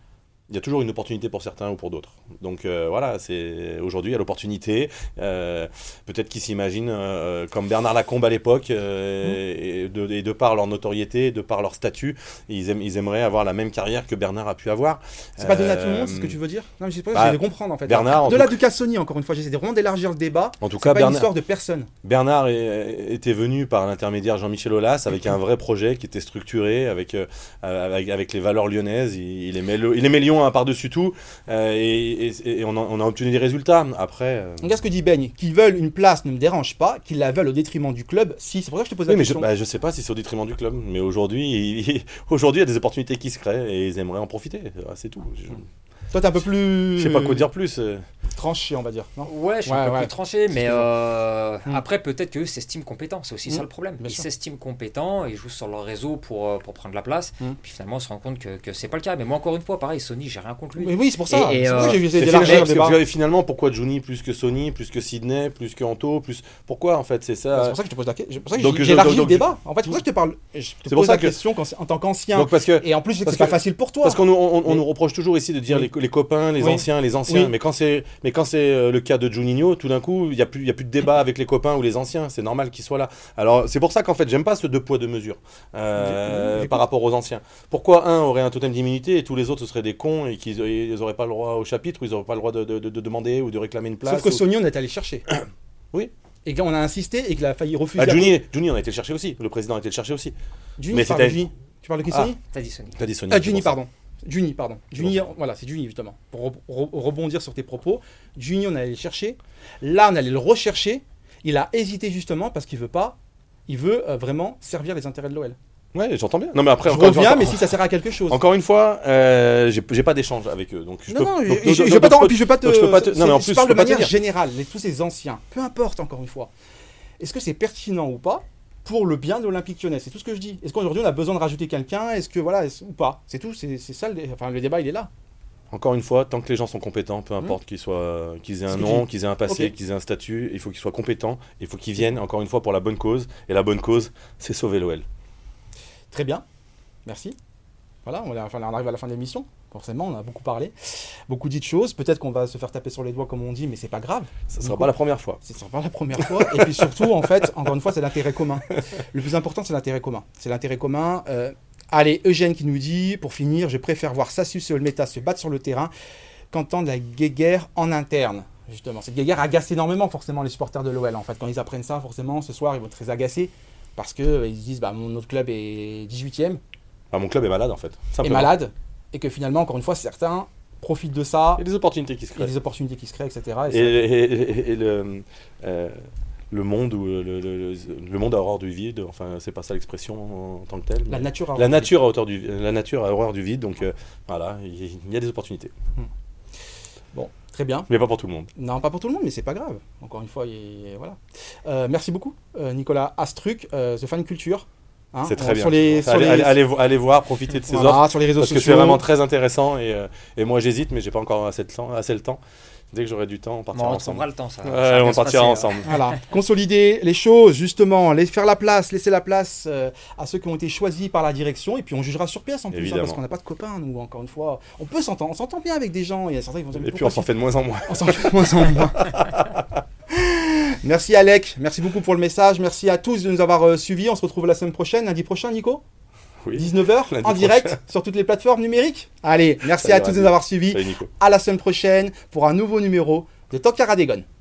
il y a toujours une opportunité pour certains ou pour d'autres. Donc euh, voilà, c'est aujourd'hui il y a l'opportunité. Euh, peut-être qu'ils s'imaginent euh, comme Bernard Lacombe à l'époque, euh, mmh. et, de, et de par leur notoriété, de par leur statut, ils, aiment, ils aimeraient avoir la même carrière que Bernard a pu avoir. C'est euh, pas donné à tout le monde, c'est ce que tu veux dire? Non, mais je sais pas, bah, j'essaie de comprendre en fait. Bernard, de là du cas Sony, encore une fois, j'essaie de vraiment d'élargir le débat. En tout c'est cas, pas Bernard, une histoire de personne. Bernard est, était venu par l'intermédiaire Jean-Michel Aulas avec mmh. un vrai projet qui était structuré, avec, euh, avec, avec les valeurs lyonnaises. Il, il, aimait, le, il aimait Lyon hein, par-dessus tout. Euh, et, et, et on, a, on a obtenu des résultats. Après, euh... regarde ce que dit Beigne, qu'ils veulent une place ne me dérange pas, qu'ils la veulent au détriment du club. Si, c'est pour ça que je te pose la oui, question. Mais je, bah, je sais pas si c'est au détriment du club, mais aujourd'hui, il, aujourd'hui, il y a des opportunités qui se créent et ils aimeraient en profiter. C'est tout. Je... Toi, t'es un peu plus. Je sais pas quoi dire plus. Tranché, on va dire. Non ouais, je suis ouais, un peu ouais. plus tranché, mais euh, mmh. après, peut-être qu'eux s'estiment compétents. C'est aussi mmh. ça le problème. Bien ils sûr. s'estiment compétents, ils jouent sur leur réseau pour, pour prendre la place. Mmh. Puis finalement, on se rend compte que, que c'est pas le cas. Mais moi, encore une fois, pareil, Sony, j'ai rien contre lui. Mais oui, c'est pour ça. Et, et, c'est pour ça euh, que j'ai essayé d'élargir le débat. Et finalement, pourquoi Juni plus que Sony, plus que Sydney, plus que Anto, plus. Pourquoi en fait c'est ça? C'est pour ça que je te pose la question. C'est pour ça que j'ai élargi le débat. En fait, c'est pour ça que je te parle. Je te pose la question en tant qu'ancien. Et en plus, c'est pas facile pour toi. Parce qu'on nous reproche toujours ici de dire les copains, les anciens, les anciens. Mais quand c'est le cas de Juninho, tout d'un coup, il n'y a, a plus de débat avec les copains ou les anciens. C'est normal qu'ils soient là. Alors, c'est pour ça qu'en fait, j'aime pas ce deux poids, deux mesures euh, par rapport aux anciens. Pourquoi un aurait un totem d'immunité et tous les autres, ce seraient des cons et qu'ils n'auraient pas le droit au chapitre, ou ils n'auraient pas le droit de, de, de, de demander ou de réclamer une place? Sauf que ou... Sony, on est allé chercher. Oui. Et on a insisté et qu'il a failli refuser. Ah, Juni, Juni, on a été le chercher aussi. Le président a été le chercher aussi. Juni, mais c'était. Tu parles de qui, Sony? Ah, t'as dit Sony. T'as dit Sony. Ah, Juni, pardon. Juni, pardon. Juni, voilà, c'est Juni justement. Pour re re rebondir sur tes propos, Juni, on allait le chercher. Là, on allait le rechercher. Il a hésité justement parce qu'il veut pas. Il veut euh, vraiment servir les intérêts de l'O L. Ouais, j'entends bien. Non, mais après, je encore reviens, encore, mais si ça sert à quelque chose. Encore une fois, euh, j'ai pas d'échange avec eux, donc je non, peux. Non, donc, je, je, je, je, pas, puis je peux pas te. Je peux pas te non, mais en plus, je parle je de manière générale, mais tous ces anciens, peu importe. Encore une fois, est-ce que c'est pertinent ou pas pour le bien de l'Olympique Lyonnais? C'est tout ce que je dis. Est-ce qu'aujourd'hui on a besoin de rajouter quelqu'un? Est-ce que voilà, est ou pas? C'est tout. C'est ça. Le, enfin, le débat, il est là. Encore une fois, tant que les gens sont compétents, peu importe mmh. qu'ils soient, qu'ils aient un nom, qu'ils aient un passé, okay. qu'ils aient un statut, il faut qu'ils soient compétents. Il faut qu'ils viennent, encore une fois, pour la bonne cause. Et la bonne cause, c'est sauver l'O L. Très bien. Merci. Voilà, on, enfin, on arrive à la fin de l'émission. Forcément, on a beaucoup parlé, beaucoup dit de choses. Peut-être qu'on va se faire taper sur les doigts, comme on dit, mais c'est pas grave. Ça ne sera coup, pas la première fois. Ce ne sera pas la première fois. Et puis surtout, en fait, encore une fois, c'est l'intérêt commun. Le plus important, c'est l'intérêt commun. C'est l'intérêt commun. Euh, allez, Eugène qui nous dit, pour finir, je préfère voir Sassus et Olmeta se battre sur le terrain qu'entendre la guéguerre en interne. Justement, cette guéguerre agace énormément, forcément, les supporters de l'O L. En fait, quand ils apprennent ça, forcément, ce soir, ils vont être très agacés parce qu'ils euh, se disent, bah, mon autre club est dix-huitième. Ah, mon club est malade, en fait. Est malade. Et que finalement, encore une fois, certains profitent de ça. Il y a des opportunités qui se créent. Il y a des opportunités qui se créent, et cetera. Et, et, et, et, et le, euh, le monde ou le, le, le, le monde a horreur du vide. Enfin, c'est pas ça l'expression en tant que telle. La nature. A la nature a horreur du la nature a horreur du vide. Donc euh, voilà, il y, y a des opportunités. Hmm. Bon, très bien. Mais pas pour tout le monde. Non, pas pour tout le monde, mais c'est pas grave. Encore une fois, y, voilà. Euh, merci beaucoup, euh, Nicolas Astruc, euh, The Fan Culture. Hein, c'est très bien. Sur les, sur allez, les... allez, allez voir, profitez de ces voilà, offres. Sur les réseaux parce sociaux. que c'est vraiment très intéressant. Et, euh, et moi, j'hésite, mais j'ai pas encore assez, de temps, assez le temps. Dès que j'aurai du temps, on partira bon, on ensemble. On le temps, ça. Ouais, ça on partira passer, ensemble. Voilà. Consolider les choses, justement, les, faire la place, laisser la place euh, à ceux qui ont été choisis par la direction. Et puis on jugera sur pièce en plus, hein, parce qu'on n'a pas de copains, nous, encore une fois. On peut s'entendre, on s'entend bien avec des gens. Il y a certains qui vont dire, et puis on s'en fait de moins en moins. On s'en fait de moins en moins. Merci Alec, merci beaucoup pour le message. Merci à tous de nous avoir euh, suivis. On se retrouve la semaine prochaine, lundi prochain, Nico. Oui. dix-neuf heures en direct prochain. Sur toutes les plateformes numériques. Allez, merci Salut, à tous de nous avoir suivis. Salut, Nico. À la semaine prochaine pour un nouveau numéro de Talk Aradégone.